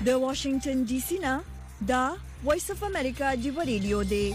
د واشنگټن ډي سي نه دا وایس اف امریکا دی ریډیو دی.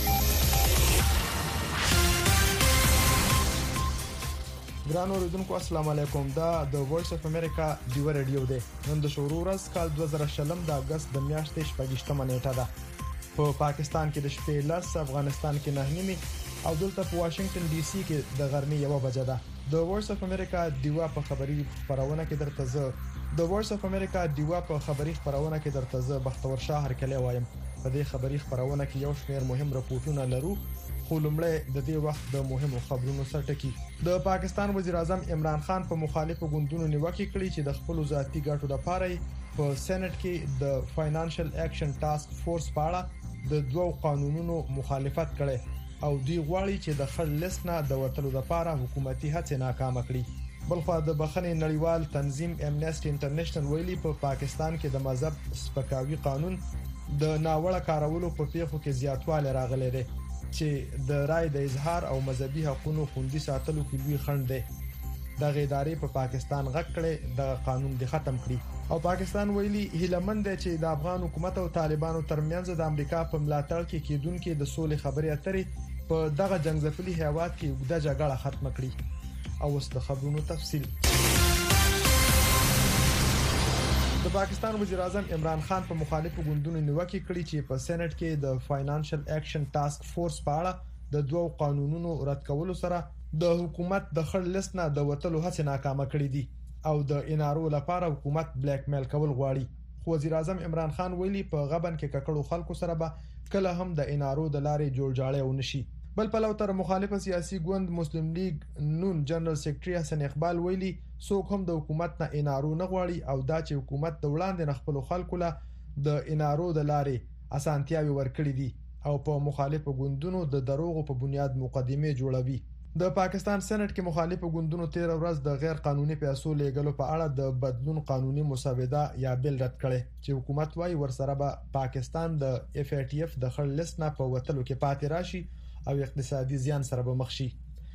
ګران اوریدونکو السلام علیکم. دا د وایس اف امریکا دی ریډیو دی. نن د شروع ورځ کال 2020 د اگست د میاشتې 28مه نیټه ده. په پاکستان کې د شپې 10، افغانستان کې 9 او دلته په واشنگټن ډي سي کې د غرمې 1 بجه ده. د وایس اف امریکا دیوا په خبري خبرونه کې درته زه د وایس اف امریکا دیوا په خبري خبرونه کې درته زه بختور شاه هرکلی وایم. په دې خبري خبرونه کې یو شمېر مهم راپورټونه لرو، خو لومړی د دې وخت د مهمو خبرونو سرټکی. د پاکستان وزیر اعظم عمران خان په مخالفو ګوندونو نیوکه کړې چې د خپل ذاتي ګټو لپاره په سېنات کې د فاینانشل اکشن ټاسک فورس په اړه د دوو قانونونو مخالفت کړي او دوی غواړي چې د خړ لیست نه د وټلو لپاره حکومتي هڅې ناکام کړي. بلخو د بخښنې نړیوال تنظیم امنیسټي انټرنیشنل ویلي په پاکستان کې د مذهب سپکاوي قانون د ناوړه کارولو په پیښو کې زیاتوالی راغلی دی چې د رائے د اظهار او مذهبي حقوقو خوندي ساتلو کې لوی خنډ دی. د غیداري په پاکستان غږ کړي د قانون د ختم کړي او پاکستان ویلي هیلمند دی چې د افغان حکومت او طالبانو ترمنځ د امریکا په ملاتړ کې کېدونکې د سولې خبرې اترې په دغه جنگزفلي هیواد کې وګړه جګړه ختم کړي. او اوس د خبرونو تفصیل. د پاکستان وزیر اعظم عمران خان په مخالفو ګوندونو نیوکه کړې چې په سېنات کې د فاینانشل اکشن ټاسک فورس په اړه د دوو قانونونو رد کولو سره د حکومت د خړ لیست نه د وټلو هڅې ناکامه کړې دي او د انارو لپاره حکومت بلیک میل کول غواړي. خو وزیر اعظم عمران خان ویلي په غبن کې ککړو خلکو سره به کله هم د انارو د لارې جوړجاړی ونشي. بل په لور تر مخالفه سیاسي ګوند مسلم لیگ نون جنرال سیکریټري حسن اقبال ویلي څوک هم د حکومت نه انارو نه غواړي او دا چې حکومت د وړاندې نه خپل خلکو له د انارو د لارې اسانتیاوي ورکړي دي او په مخالفه ګوندونو د دروغو په بنیاد مقدمه جوړوي. د پاکستان سېنات کې مخالفه ګوندونو 13 ورځ د غیر قانوني پیسو لیږلو په اړه د بدلون قانوني مسوده یا بل رد کړي چې حکومت وايي ورسره به پاکستان د FATF د خړ لیست نه په وټلو کې پاتې راشي او اقتصادي زیان سره به مخ شي.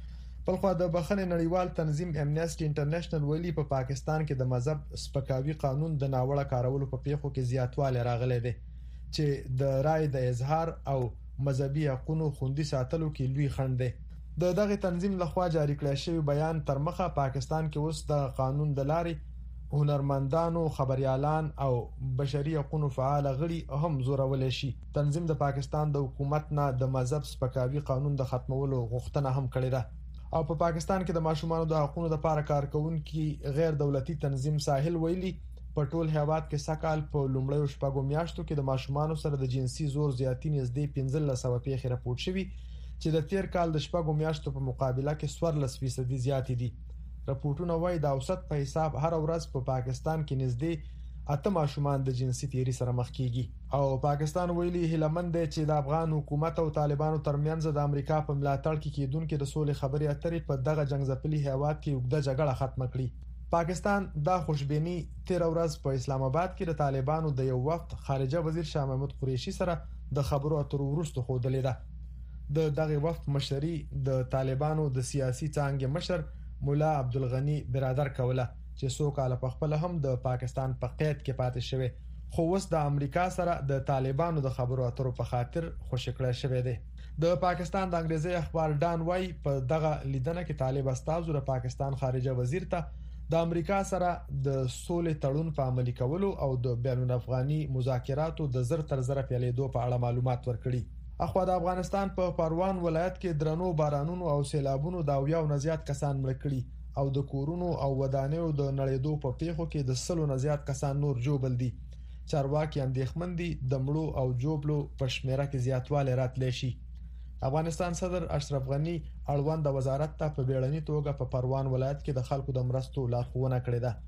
بلخو د بخښنې نړیوال تنظیم امنیسټي انټرنیشنل ویلي په پاکستان کې د مذهب سپکاوي قانون د ناوړه کارولو په پیښو کې زیاتوالی راغلی دی چې د رائے د اظهار او مذهبي حقوقو خوندي ساتلو کې لوی خنډ دی. د دغه تنظیم لخوا جاری کړی شوی بیان تر مخه پاکستان کې اوس د قانون د لارې هنرمندانو، خبريالان او بشري حقوقو فعال غړي هم زورول شي. تنظیم د پاکستان د حکومت نه د مذهب سپکاوي قانون د ختمولو غوښتنه هم کړې ده او په پاکستان کې د ماشومانو د حقوقو لپاره کار کوونکي غیر دولتي تنظیم ساحل ویلي په ټول هیواد کې سکهال په لومړیو شپږو میاشتو کې د ماشومانو سره د جنسي زور زیاتی نږدې 1500 پیښې راپور شوي چې د تیر کال د شپږو میاشتو په مقابله کې 14% زیات دي. راپورټونه وایي د اوسط په حساب هر ورځ په پاکستان کې نږدې 8 ماشومان د جنسي تیری سره مخ کیږي او پاکستان ویلي هیلمند دی چې د افغان حکومت او طالبانو ترمنځ د امریکا په ملاتړ کې کېدونکې د سولې خبرې اترې په دغه جنگزفلي هیواد کې وګړه جګړه ختم کړي. پاکستان دا خوشبینی 13 ورځ په اسلام آباد کې د طالبانو د یو وخت خارجه وزیر شاه محمود قریشي سره د خبرو اترو وروسته خوده ده. د دغه وخت مشري د طالبانو د سیاسي څانګې مشر مولا عبدالغنی برادر کوله چې څو کال په خپل هم د پاکستان په قید کې پاتې شوی خو اوس د امریکا سره د طالبانو د خبرو اترو په خاطر خوشکړه شوی دی. د پاکستان د انګریزي اخبار ډان وای په دغه لیدنه کې طالب استازو د پاکستان خارجه وزیر ته د امریکا سره د سولې تړون په عملي کولو او د بین الافغاني مذاکراتو د زر تر زر پیلېدو په اړه معلومات ورکړي. اخوا د افغانستان په پروان ولایت کې درنو بارانونو او سیلابونو د 90 نه زیات کسان مړ کړي او د کورونو او ودانیو د نړیدو په پیښو کې د 100 نه زیات کسان نور جوړل دي. چارواکي اندېښمن دي د مړو او جوړلو په شمیره کې زیاتوالی راتلی شي. افغانستان صدر اشرف غنی اړوند د وزارت ته په بیړني توګه په پروان ولایت کې د خلکو د مرستو لارښوونه کړې ده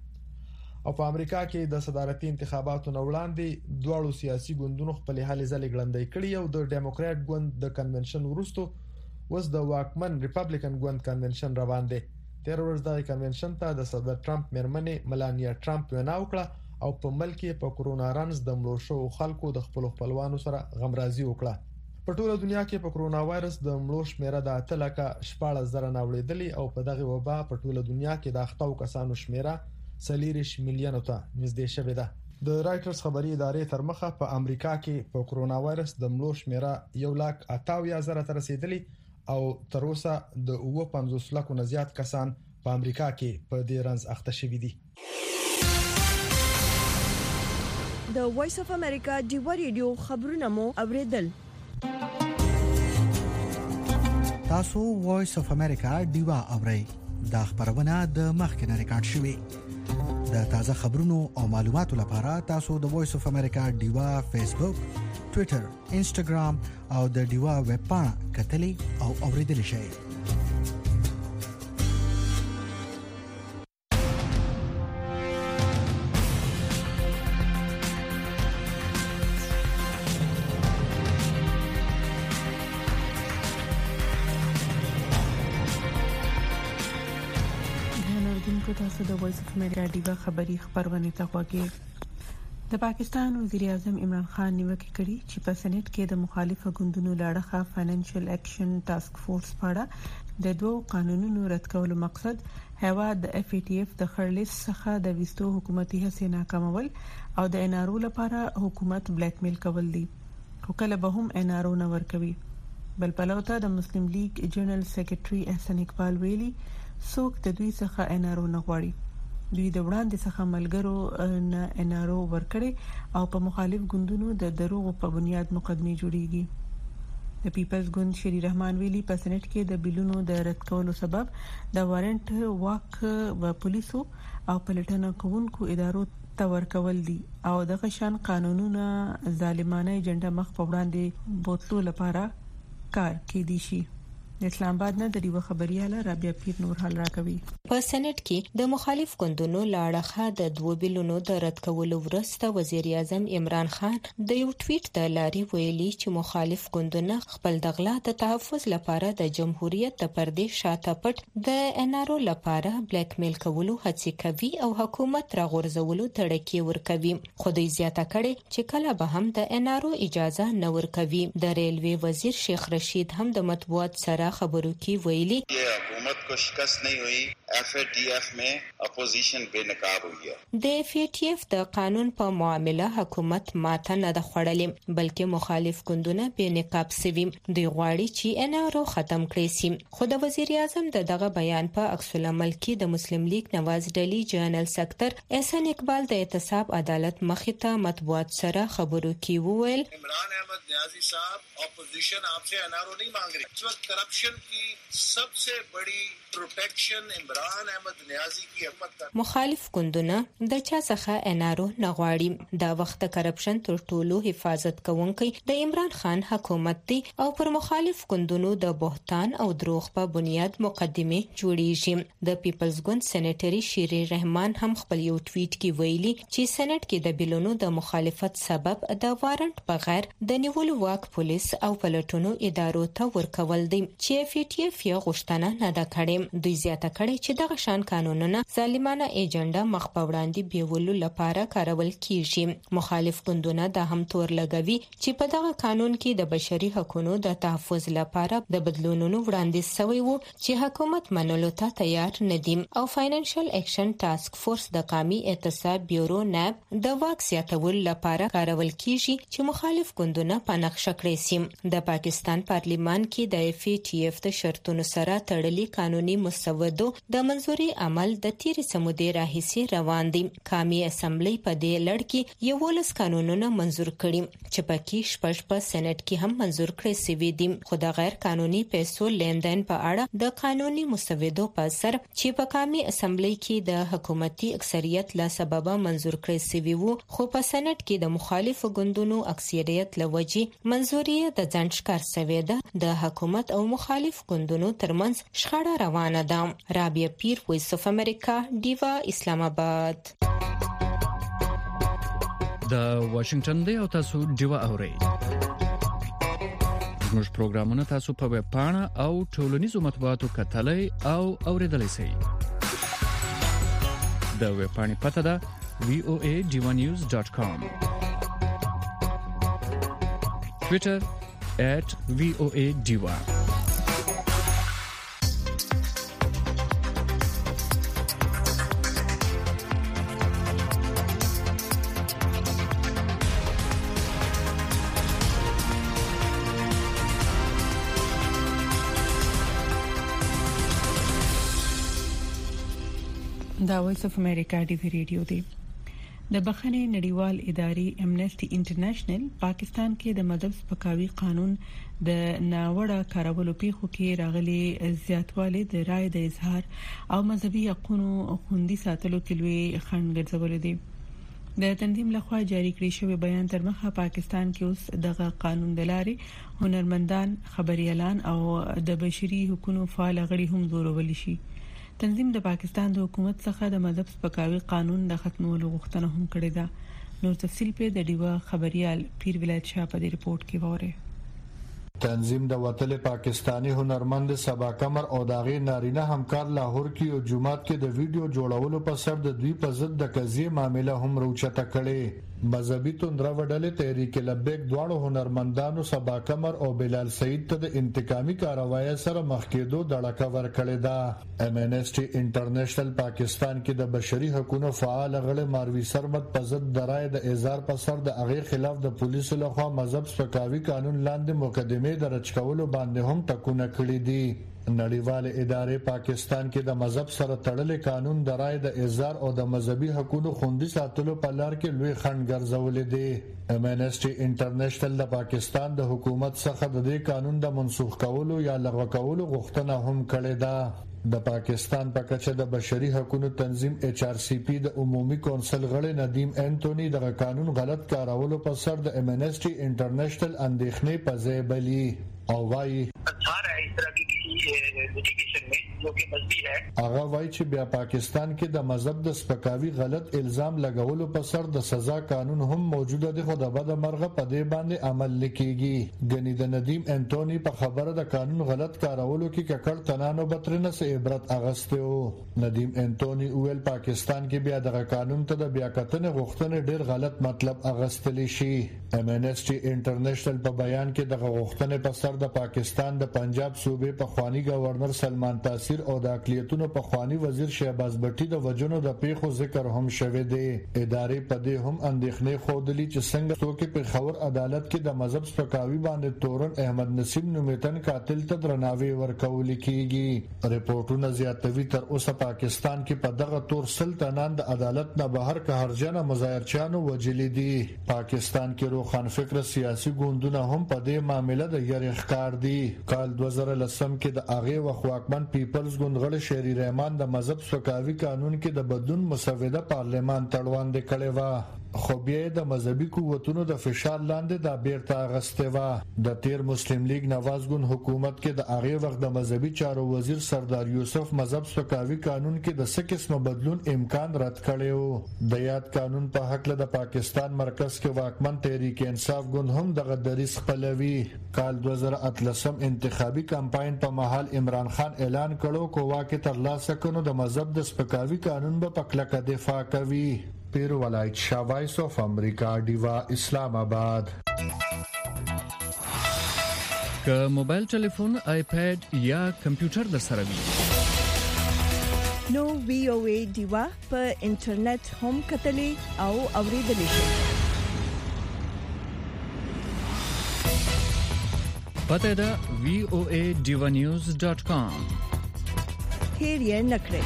او په امریکا کې د صدارتي انتخاباتو نه وړاندې دواړو سیاسي ګوندونو خپل هلې ځلې ګړندې کړې او د ډیموکرات ګوند د کنونشن وروسته اوس د واکمن ریپبلیکن ګوند کنونشن روان دی. 13 ورځ د کنونشن ته د صدر ټرمپ مېرمنې ملانیا ټرمپ وینا وکړه او په ملک کې په کورونا رنز د مړو شو خلکو د خپل خپلوانو سره غمرازي وکړه. په ټوله دنیا کې په کورونا وایرس د مړو شمیره د 8,14,000 ناوړېدلې او په دغه وبا په ټوله دنیا کې د اختاو کسانو شمیره 40 میلیونو ته نږدې شوې ده. د رائټرز خبري ادارې تر مخه په امریکا کې په کرونا وایرس د مړو شمیره 1,58,000 ته رسیدلی او تر اوسه د 50 لکو نه زیات کسان په امریکا کې په دې رنځ اخته شوي دي. د وایس اف امریکا ډیوا ریډیو خبرونه مو اوریدل. تاسو وایس اف امریکا ډیوا اورئ. دا خبرونه د مخکنه ریکارډ شوې. د تازه خبرونو او معلوماتو لپاره تاسو د وایس اف امریکا ډیوا فیسبوک، ټوئیټر، انسټاګرام او د ډیوا ویب پاڼه کتلې او اوریدل شئ. تاسو د وایس اف امریکا ډیوا خبری خبرونه ته غوږی. د پاکستان وزیر اعظم عمران خان نیوکه کړې چې په سېنات کې د مخالفه ګوندونو لاړه فاینانشل اکشن ټاسک فورس پاړه د دوه قانونونو رد کولو مقصد هواد د اف ای ټی اف د خړلیس څخه د وستو حکومتي هڅې ناکامول او د ان ار او لپاره حکومت بلیک میل کول دي. خو کله به هم ان ار او نه ورکوي. بل پلوته د مسلم لیگ جنرال سیکریټري احسان اقبال ویلي څوک د دوی څخه ان ار او نه غواړي. دوی د وړاندې څخه ملګرو نه ان ار او ورکړي او په مخالف ګوندونو د دروغ په بنیاد مقدمه جوړیږي. د پیپلز ګوند شری رحمان ویلي په سېنات کې د بیلونو د رد کولو سبب د وارنټ واک و پولیسو او پلټنه کوونکو ادارو ته ورکول دي او د غشان قانونونه ظالمانه ایجنډا مخ په وړاندې بوتلو لپاره کار کوي شي. اسلام آباد نه د ډیوا خبرياله رابعه پیر نور حال راکوي. په سېنات کې د مخالف ګوندونو لاړه د دوه بیلونو د رد کولو وروسته وزیر اعظم عمران خان د یو ټویټ د لاري ویلي چې مخالف ګوندونه خپل دغلا د تحفظ لپاره د جمهوریت د پردې شاته پټ د ان ار او لپاره بلیک میل کولو هڅه کوي او حکومت راغورځولو تړکې ورکوي. خو دوی زیاته کړي چې کله به هم د ان ار او اجازه نه ورکوي. د ریلوي وزیر شیخ رشید هم د مطبوعات سره खबरों की वैली ये हुकूमत को शिकस्त नहीं हुई. FATF में अपोजिशन बेनकाब हुई है. د FATF د قانون په معامله حکومت ماته نه د خړلې بلکې مخالف ګوندونه بېنقاب سوي. دوی غواړي چې ان ار او ختم کړي سي. خو د وزیر اعظم دغه بیان په عکس العمل کې د مسلم لیگ نواز ډلی جنرال سکرټر احسان اقبال د احتساب عدالت مخې مطبوعات سره خبرو کې وویل عمران احمد نیازی صاحب اپوزیشن آپ سے ان ار او नहीं मांग रही. इस वक्त करप्शन की सबसे बड़ी प्रोटेक्शन इमरान अहमद नियाजी की हिम्मत का مخالف ګوندونه د چا څخه ان ار او نه غواړي. دا وخت کرپشن تر ټولو حفاظت کوونکی د عمران خان حکومت دی او پر مخالف ګوندونو د بهتان او دروغ په بنیاد مقدمه جوړیږي. د پیپلز ګوند سېنیټری شری رحمان هم خپل یو ټویټ کې ویلي چې سېنات کې د بیلونو د مخالفت سبب د وارنټ بغیر د نیولو واک پولیس او پلټونو ادارو ته ورکول دي چې اف ای ټی اف یې غوښتنه نه ده کړې. دوی زیاته کړي چې دغه شان قانونونه ظالمانه ایجنډا مخ په وړاندې بیولو لپاره کارول کیږي. مخالف ګوندونه د هم تور لګوي چې په دغه قانون کې د بشري حقوقو د تحفظ لپاره د بدلونونو وړاندیز شوی وو چې حکومت منلو ته تیار نه دي او فاینانشل اکشن ټاسک فورس د قومي احتساب بیورو ناب د واک زیاتولو لپاره کارول کیږي چې مخالف ګوندونه په نقشه کړی سي. د پاکستان پارلیمان کې د اف ای ټی اف د شرطونو سره تړلي قانوني مسودو د منځوري عمل د تیرې سمودې راهیسې روان دي. قومي اسمبلی په دې لړ کې 11 قانونونه منزور کړي چې پکې شپږ په سېنات کې هم منزور کړي سوي دي. خو د غیر قانوني پیسو لیندین په اړه د قانوني مسودو په اثر چې په قومي اسمبلی کې د حکومتي اکثریت له سببه منزور کړي سوي وو خو په سېنات کې د مخالفو ګوندونو اکثریت لوجې منزوري د ځنډ ښکار سوي ده. د حکومت او مخالف ګوندونو ترمنځ شخړه روانه ده. رابعه پیر وایس اف امریکا ډیوا اسلام آباد. د واشنگټن دی او تاسو ډیوا اورئ. زموږ پروګرامونه تاسو په ویب پاڼه او ټولنیزو مطبوعاتو کتلای او اوریدلای شئ. د ویب پاڼې پته ده voadivanews.com. Twitter @voadiva. دا وایس اف امریکا ډي وی ریډیو دی. د بخښنې نړیوال ادارې امنیسټي انټرنیشنل پاکستان کې د مذهب سپکاوي قانون د ناوړه کارولو پیښو کې راغلي زیاتوالی د رائے د اظهار او مذهبي حقوقو خوندي ساتلو کې لوی خنډ ګرځولې دي. د تنظیم لخوا جاری کړی شوی بیان تر مخه پاکستان کې اوس دغه قانون د لارې هنرمندان، خبريالان او د بشري حقوقو فعال غړي هم زورول شي. تنظیم د پاکستان د حکومت څخه د مذهب سپکاوي قانون د ختمولو غوښتنه هم کړې ده. نور تفصیل په د ډیوا خبريال پیر ولایت شاه په دې رپورت کې وره. تنظیم د وتل پاکستانی هنرمند سبا قمر او داغي نارینه همکار لاهور کې او جمعات کې د ویډیو جوړولو په سر د دوی په ضد د قضیه معاملې هم روچته کړي. مذهبي توندره وډلې تحریک لبیک دواړو هنرمندانو سبا قمر او بلال سعید ته د انتقامي کاروایی سره مخ کېدو دړکه ورکړې ده. امنیسټي انټرنیشنل پاکستان کې د بشري حقوقو فعال غړي ماروي سرمد په ضد درای د اظهار په سر د هغه خلاف د پولیسو لخوا مذهب سپکاوي قانون لاندې مقدمه درج کولو باندې هم ټکونه کړې دي. نړیوال ادارې پاکستان کې د مذهب سره تړلې قانون د رائے د اظهار او د مذهبي حقوقو خوندي ساتلو په لار کې لوی خنډ ګرځولې دي. امنیسټي انټرنیشنل د پاکستان د حکومت څخه د دې قانون د منسوخ کولو یا لغوه کولو غوښتنه هم کړې ده. د پاکستان په کچه د بشري حقوقو تنظیم HRCP د عمومي کونسل غړي ندیم انټونی د قانون غلط کارولو په سر د امنیسټي انټرنیشنل اندېښنې په ځای بلی او وايي هغه وایي چې بیا پاکستان کې د مذهب د سپکاوي غلط الزام لګولو په سر د سزا قانون هم موجوده دی، خو د بد مرغه په دې باندې عمل نکېږي. غني د ندیم انټونی په خبره د قانون غلط کارولو کې ککړ تنانو بترنه سه عبرت اغسته وو. ندیم انټونی ویل پاکستان کې بیا د قانون ته د بیا کتنې غوښتنې ډېر غلط مطلب اغستل شي. امنیسټي انټرنیشنل په بیان کې د غوښتنې په سر د پاکستان د پنجاب صوبې په خوانی گورنر سلمان تاثیر او د اقلیتونو په خوانی وزیر شهباز بټي د وجونو د پیښو ذکر هم شوه دی. ادارې په دې هم اندېښنې خوده چې څنګه څوک په خبر عدالت کې د مذهب سپکاوي باندې تورن احمد نسیم نومیتن قاتل ته درناوی ورکول کیږي. ریپورتونه زیاتوي تر اوسه پاکستان کې په دغه تور سلطنان د عدالت نه بهر قهرجنه مظاهرچیانو وجلې دي. پاکستان کې روخان فکر سیاسي ګوندونه هم په دې معاملې د یری ښکار دي. کال 2010 کې د اغه وخواکمن پیپلز ګوند غړي شهري رحمان د مذهب سپکاوي قانون کې د بدون مسوده پارلمان تړوان کړي و، خو بیا د مذهبي قوتونو د فشار لاندې د بیرته غسته و. د تیر مسلم لیگ نواز ګوند حکومت کې د اغه وخت د مذهبي چارو وزیر سردار یوسف مذهب سپکاوي قانون کې د څه قسم بدلون امکان رد کړي و. د یاد قانون په حق له د پاکستان مرکز کې واکمن تحریک انصاف ګوند هم دغه دریس خپلوي. کال 2013 انتخابي کمپاین په محل عمران خان اعلان کړو کوه کې تر لاسه کونو د مذهب د سپکاوي قانون په پکلکه دفاع کوي. پیر ولایت شاه وایس اف امریکا ډیوا اسلام آباد. که موبایل ټلیفون، آیپاد یا کمپیوټر در سره وي نو VOA ډیوا په انټرنیټ هم کتلې او اوریدلې شئ. پته ده voaDivanews.com. هیر یې نکړئ.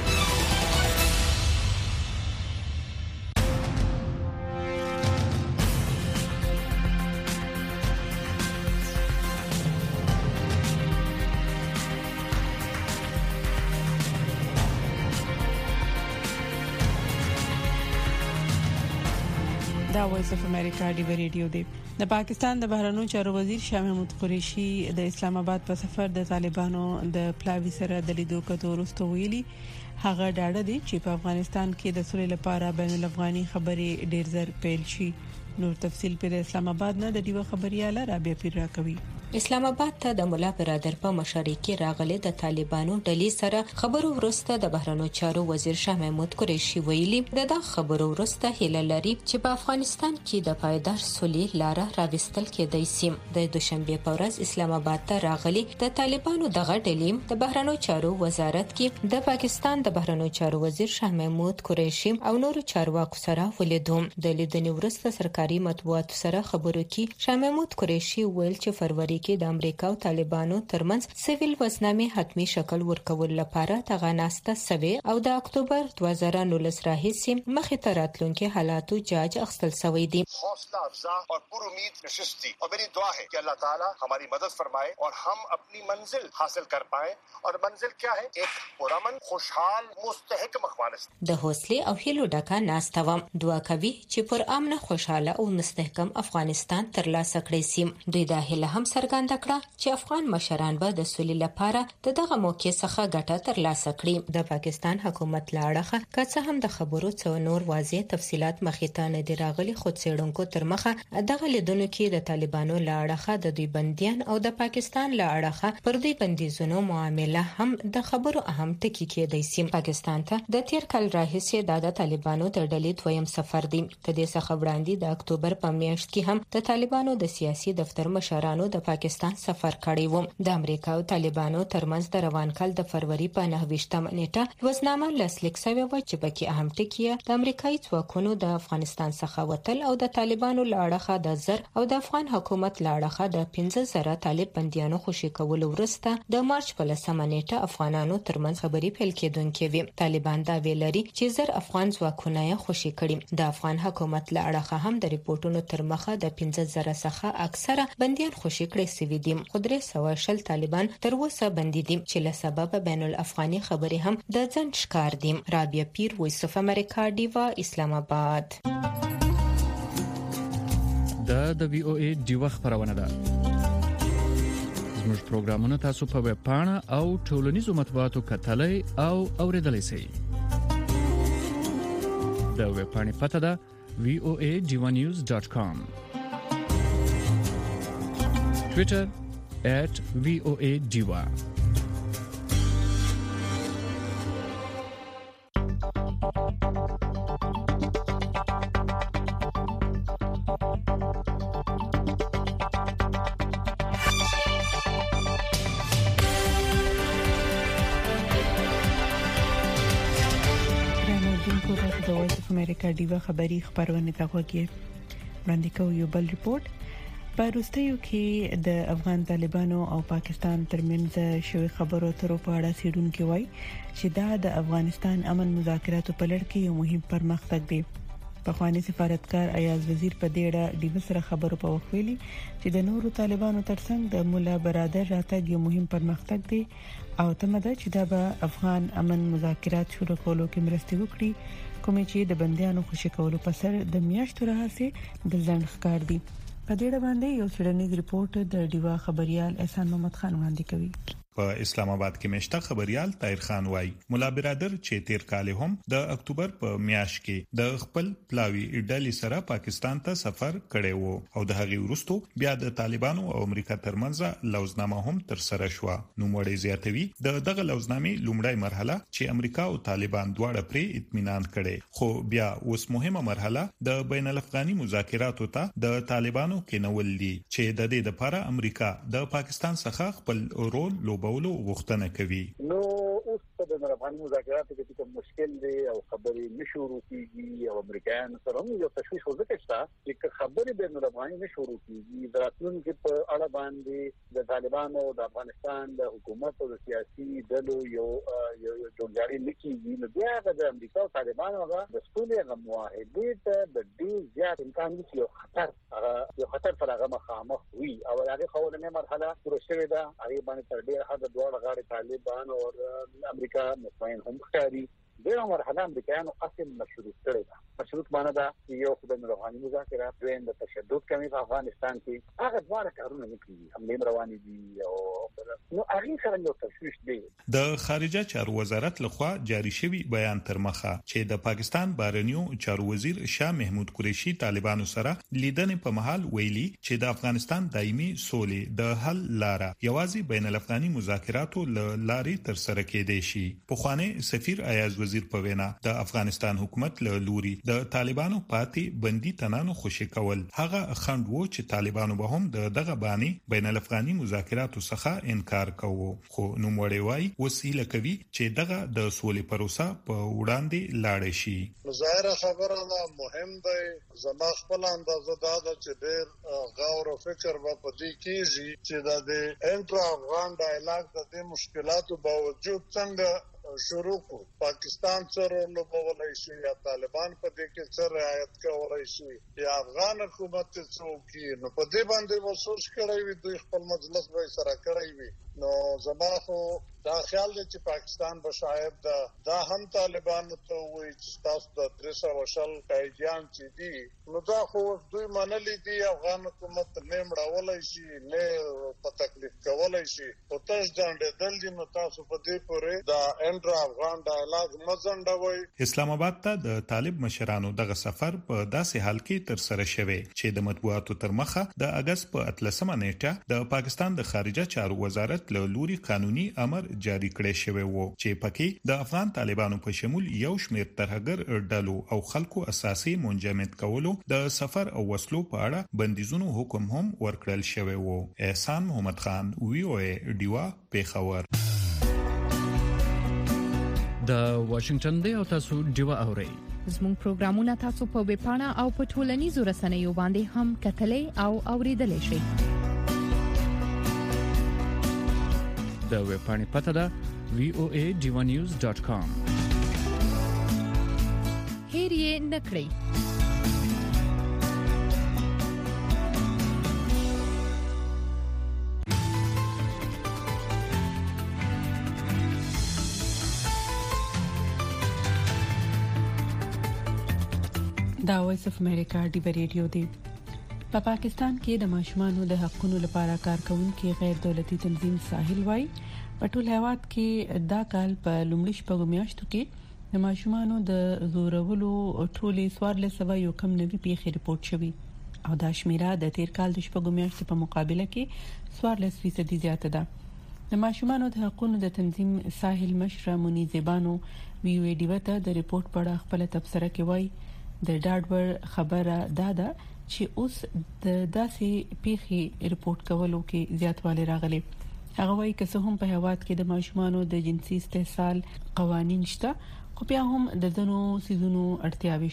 دا وایس اف امریکا ډي وی ریډیو دی. د پاکستان د بهرنیو چارو وزیر شاه محمود قریشي د اسلام آباد په سفر د طالبانو د پلاوی سره د لیدو کتو وروسته ویلي هغه ډاډه دي چې په افغانستان کې د سولې لپاره بین الافغاني خبرې ډېر زر پیل شي. نور تفصیل پر اسلام آباد نه د دیو خبرياله رابعه پیر راکوي. اسلام آباد ته د مولا برادر په مشرۍ کې راغلي د طالبانو ډلې سره خبرو ورسته د بهرنیو چارو وزیر شاه محمود قریشي ویلي د خبرو ورسته هیله لري چې په افغانستان کې د پایدار سولې لار راوستل کېدای شي. د دوشنبه په ورځ اسلام آباد ته راغلي د طالبانو دغه ډلې د بهرنیو چارو وزارت کې د پاکستان د بهرنیو چارو وزیر شاه محمود قریشي او نورو چارواکو سره ولیدو. د لیدنې ورسته سرکاري مطبوعاتو سره خبرو کې شاه محمود قریشي ویل چې فروری پدې کې د امریکا او طالبانو ترمنځ سیویل وزنامه حتمی شکل ورکول لپاره تغاناسته سوي او د اکتوبر 2019 راهیسې مخې ته راتلونکي حالاتو جاج اخستل شوی دی. حوصله افزا اور پر امید نشست تھی اور میری دعا ہے کہ اللہ تعالی ہماری مدد فرمائے اور ہم اپنی منزل حاصل کر پائیں اور منزل کیا ہے ایک پرامن خوشحال مستحکم افغانستان. د حوصله او هیلو ډکه ناسته و دعا کوي چې پر امن خوشاله او مستحکم افغانستان ترلاسه کړي سي. دوی دا هیله هم څرګنده کړه چې افغان مشران به د سولې لپاره دغه موقع څخه ګټه ترلاسه کړي. د پاکستان حکومت لاړه که څه هم د خبرو څو نور واضح تفصيلات مخې ته نه دي راغلي، خو څېړونکو تر مخه دغه لیدونکو کې د طالبانو لاړه د دوی بنديان او د پاکستان لاړه پر دوی بندیزونو معامله هم د خبرو اهم ټکی کېدای سي. پاکستان ته د تیر کال راهیسې د طالبانو د ډلې دویم سفر دی. د دې څخه وړاندې د اکتوبر په میاشت کې هم د طالبانو د سیاسي دفتر مشرانو د پاکستان سفر کړی و. د امریکا او طالبانو ترمنځ د روان کال د فروری په 9 نیټه وزنامه لاسلیک شوی و چې پکې اهم ټکی د امریکایي ځواکونو د افغانستان څخه وتل او د طالبانو لاړه د زر او د افغان حکومت لاړه د 15,000 طالب بنديانو خوشي کول ورسته د مارچ په 10 نیټه افغانانو ترمنځ خبري پیل کېدونکې وي. طالبان دا ویلري چې زر افغان ځواکونه خوشي کړي. د افغان حکومت لاړه هم د ریپورتونو تر مخه د 15,000 څخه اکثره بنديان خوشي کړي سوي دي. خو 300 طالبان تر اوسه بندي دي چې له سبب بین الافغاني خبري هم د ځنډ ښکار دي. رابعه پیر، وایس اف امریکا، ډیوا، اسلام آباد. د وی او ای ډیوا خبرونه ده. زموږ پروګرامونه تاسو په ویب پاڼه او ټولنیزو مطبوعاتو کتلای او اوریدلای شئ. د ویب پاڼې پته ده voanews.com. Twitter @voadiva. د وایس اف امریکا ډیوا خبری خبرونه تاغوږي وړاندې کوي. یو بل ریپورت په روسیو کې د افغان طالبانو او پاکستان ترمنځ شوی خبرو اترو په اړه سیډونکو وایي چې دا د افغانستان امن مذاکراتو په لړ کې یو مهم پرمختګ دی. پخوانی سفارتکار ایاز وزیر په دې اړه د بسره خبرو په وخت ویلي چې د نورو طالبانو ترڅنګ د مولا برادر راتګ یو مهم پرمختګ دی او تمده چې دا به افغان امن مذاکرات شروع کولو کې مرسته وکړي، کومې چې د بنديانو خوشي کولو په سر د میاشتو راهسي د ځنډ ښکار دي. په دې اړه باندې یو څېړنیز ریپورت د ډیوا خبريال احسان محمد خان وړاندې کوي. په اسلام آباد کې مشته خبريال طاهر خان وای مولا برادر چې تیر کال هم د اکتوبر په میاشت کې د خپل پلاوی ډلې سره پاکستان ته سفر کړی وو او د هغې وروسته بیا د طالبانو او امریکا ترمنځ لوزنامه هم تر سره شو. نو مړی زیاتوي د دغه لوزنامې لومړی مرحله چې امریکا او طالبان دواړه پرې اطمینان کړي، خو بیا اوس مهمه مرحله د بین الافغاني مذاکراتو ته د طالبانو کې نول دي چې د دې لپاره امریکا د پاکستان څخه خپل رول لوبولو غوښتنه کوي. نو اوس په د افغاني مذاکراتو کې کوم مشکل دی او خبرې نشورو کیږي او امریکایان سره هم یو تشویش وځي چې خبرې بین الافغاني نشورو کیږي. د راتلونکي په اړه باندې د طالبانو او د افغانستان د حکومت او د سیاسي ډلو یو جوړجاړي نکېږي. نو بیا د امریکا او طالبانو د سولې معاهدې ته د ډیر زیات امکان دي یو خطر پر هغه مخامخ وي او هغه خولنه مرحله پوره شوې ده. هغه باندې تر ډیر حد دوه غاړي طالبان او امریکا مطمئن هم ښکاري. دغه مرحله امریکایانو اصل مشروط کړی ده. مشروط معنی دا یو خدای روحاني مذاکرات دویم د تشدد کمی په افغانستان کې هغه ډول کارونه نه کوي، هم رواني دي او نو هغه سره یو تشویش دی. د خارجه چارو وزارت لخوا جاری شوی بیان تر مخه چې د پاکستان بهرنیو چارو وزیر شاه محمود قریشي طالبانو سره لیدنې په محل ویلي چې د افغانستان دایمي سولې د حل لاره یوازې بین الافغاني مذاکراتو لارې تر سره کېدای شي. پخوانی سفیر ایاز وزیر په وینا د افغانستان حکومت له لوري د طالبانو پاتې بندي تنانو خوشی کول هغه خند وو چې طالبانو به هم دغه باندې بین الافغاني مذاکراتو څخه انکار کوو خو نو مړی وای وسیله کوي چې دغه د سولې پروسه په وړاندې لاړ شي ظاهر خبره ده مهم دی زما خپل اندازه دا ده چې ډېر غور او فکر په دې کېږي چې د انټرا افغان ډایلاګ د دې مشکلاتو باوجود څنګه شروع کو پاکستان سره لوبولای شي یا طالبان په دې کې څه رعایت کولای شي یا افغان حکومت څوکي نو په دې باندې وسوس کړی وي دوی خپل مجلس به سره کړی وي نو زما خو دا خیال دی چې پاکستان به شاید دا هم طالبانو ته وایي چې تاسو د 300 شل قیدیان چې دي نو دا خو دوی منلي دي افغان حکومت نه مړولای شي نه په تکلیف کولای شي او تاسو ځانډېدل دي نو تاسو په دې پورې دا انټرا افغان ډایلاګ مزنډوي اسلام آباد ته د طالب مشرانو دغه سفر په داسې حال کې تر سره شوی چې د مطبوعاتو تر مخه د اگست په 13مه نیټه د پاکستان د خارجه چارو وزارت له لوري قانوني امر جاری کړی شوی وو چې پکې د افغان طالبانو په شمول یو شمېر ترهګر ډلو او خلکو اساسي منجمد کولو د سفر او وسلو په اړه بندیزونو حکم هم ورکړل شوی وو احسان محمد خان وی او ای ډیوا پیښور د واشنگټن دی او تاسو ډیوا اورئ زموږ پروګرامونه تاسو په ویب پاڼه او په ټولنیزو رسنیو باندې هم کتلای او اوریدلای شئ د ویب پاڼې پته ده voadivanews.com هیر یې نکړئ دا وایس اف امریکا دی ریډیو دی په پاکستان کې د ماشومانو د حقوقو لپاره کارکونکو غیر دولتي تنظیم ساحل وای په ټول هیواد کې دا کال په لومړي شپږو میاشتو کې د ماشومانو د زورولو ټولې 1401 کم نوي پیښې ریپورت شوې او دا شمیره د تیر کال د شپږو میاشتو په مقابله کې 14% زیاته ده د ماشومانو د حقوقو د تنظیم ساحل مشره مونی زبانو وی وی ډیو ته د ریپورت په اړه خپل تبصره کوي د ډاډور خبره ده چې اوس د داسې پیښې ریپورت کولو کې زیاتوالی راغلی هغه وايي چې هم په هواد کې د ماشومانو د جنسي استحصال قوانين شته خو بیا هم د ځنو سيزونو اړتیاوي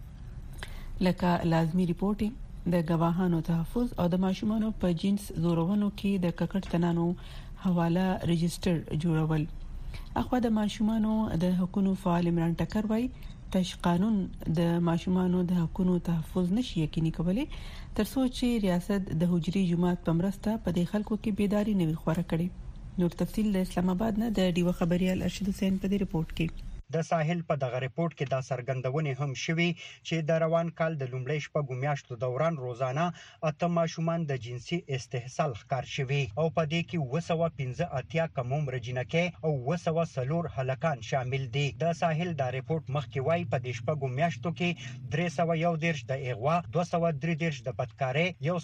شته لکه لازمي ریپورټینګ د گواهانو تحفظ او د ماشومانو په جنس زورونو کې د ککړ تنانو حواله ريجستر جوړول اخوا د ماشومانو د حقوقو فعال عمران ټکر وايي تش قانون د ماشومانو د حقوقو تحفظ نشي یقیني کولای ترڅو چې ریاست د حجري جماعت په مرسته په دې خلکو کې بیداری نوي خبره کړي نور تفصيل د اسلام آباد نه د ډیو خبريال ارشد حسین په دې ریپورت کې د ساحل په دغه ریپورت کې دا څرګندونه هم شوې چې د روان کال د لومړۍ شپږو میاشتو دوران روزانه اته ماشومان د جنسي استحصال ښکار شوي او په دې کې 215 کم عمر جنکې او 204 هلکان شامل دي د ساحل دا ریپورت مخکې وایي په دې شپږو میاشتو کې 311 د اغوا 233 د بدکارۍ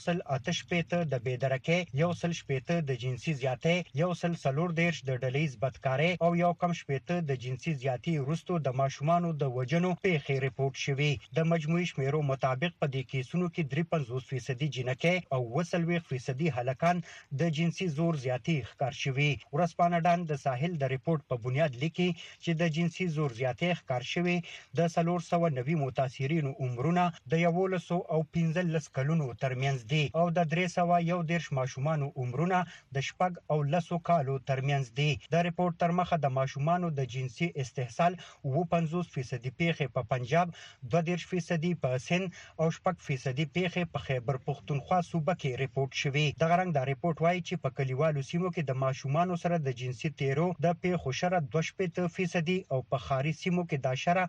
188 د بېدرکۍ 118 د جنسي زیاتې 114 د ډلېز بدکارۍ او یو کم 18 د جنسي زیاتې وروسته د ماشومانو د وجنو پیښې ریپورت شوې د مجموعي شمیرو مطابق په دې کیسونو کې 53% جنکې او 40% هلکان د جنسي زور زیاتې ښکار شوي ورسپانه ډان د ساحل د ریپورت په بنیاد لیکي چې د جنسي زور زیاتې ښکار شوي د 390 متاثرینو عمرونه د 11 او 15 کلونو ترمنځ دي او د 311 ماشومانو عمرونه د شپږ او 10 کالو ترمنځ دي د ریپورت تر مخه د ماشومانو د جنسي استحصال 50% پیښې په پنجاب 22% په سند او 6% پیښې په خیبر پختونخوا صوبه کې ریپورت شوې د غرنګ د ریپورت وايي چې په کلیوالو سیمو کې د ماشومانو سره د جنسي تیرو د پیښو شره 22% او په خاري سیمو کې د شره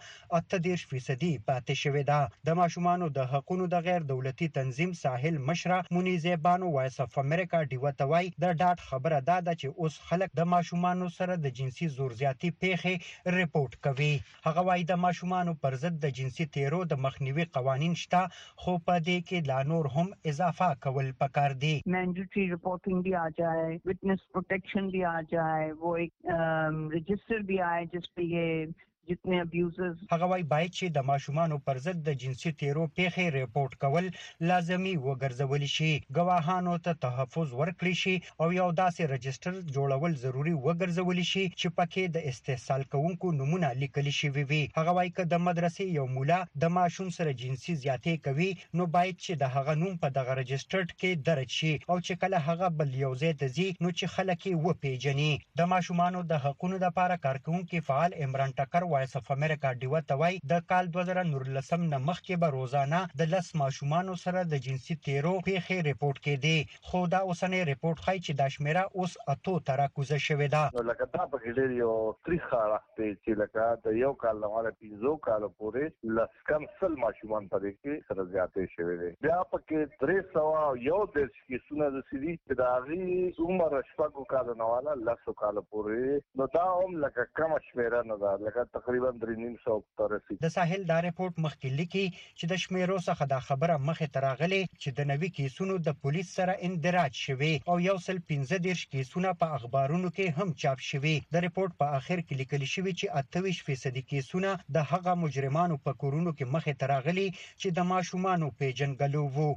18% پاتې شوې ده د ماشومانو د حقوقو د غیر دولتي تنظیم ساحل مشره مونی زبانو وایس اف امریکا دیوتوي د ډاټ خبره ده چې اوس خلک د ماشومانو سره د جنسي زور زیاتی پیښې ریپورت کوي هغه وايي د ماشومانو پر ضد د جنسي تیرو د مخنیوي قوانين شته خو په دې کې لا نور هم اضافه کول پکار دي مینډیټری रिपोर्टिंग भी आ जाए विटनेस प्रोटेक्शन भी आ जाए वो एक रजिस्टर भी आए जिस पे ये जितने अब्यूजेस هغه وايي باید چې د ماشومانو پر ضد د جنسي تیرو پیښې ریپورت کول لازمي وګرځول شي، ګواهانو ته تحفظ ورکړي شي او یو داسې رجستر جوړول ضروری وګرځول شي چې پکې د استحصال کوونکو نمونه لیکل شوی وي. هغه وايي چې د مدرسې یو مولا د ماشوم سره جنسي زیاتې کوي نو باید چې د هغه نوم په دغه رجستر کې درج شي او چې کله هغه بل یو ځای ته ځي نو چې خلک یې وپیژني. د ماشومانو د حقوقو لپاره کارکونکو فعال عمران ټکر وایس اف امریکا ډیوا توای د کال 2019 نه مخکې به روزانه د 10 ماشومانو سره د جنسي تیرو پیښې ریپورت کړي، خو دا اوسنۍ ریپورت ښایي چې د شمیره اوس 8 تر کوزه شوې ده. لکه دا په ډېر یو تاریخ راځي چې لکه د یو کال نه مال 15 کال پورې لسکم سل ماشومان پرې کې سره زیاتې شوې دي. بیا پکې 300 یو د کیسونو د سړي چې د هغه عمر شپږ کال نه والا 10 کال پورې نو دا هم لکه کم شمیره نه ده، لکه تقریبا 300 تر رسیدي. د ساحل دا ریپورت مخکې لیکي چې د شمیرو څخه دا خبره مخې ته راغلي چې د نوي کیسونو د پولیس سره اندراج شوی او 115 کیسونه په اخبارونو کې هم چاپ شوی. د ریپورت په اخر کې لیکل شوی چې 28% کیسونه د هغه مجرمانو په کورونو کې مخې ته راغلي چې د ماشومانو پیژنګلو وو.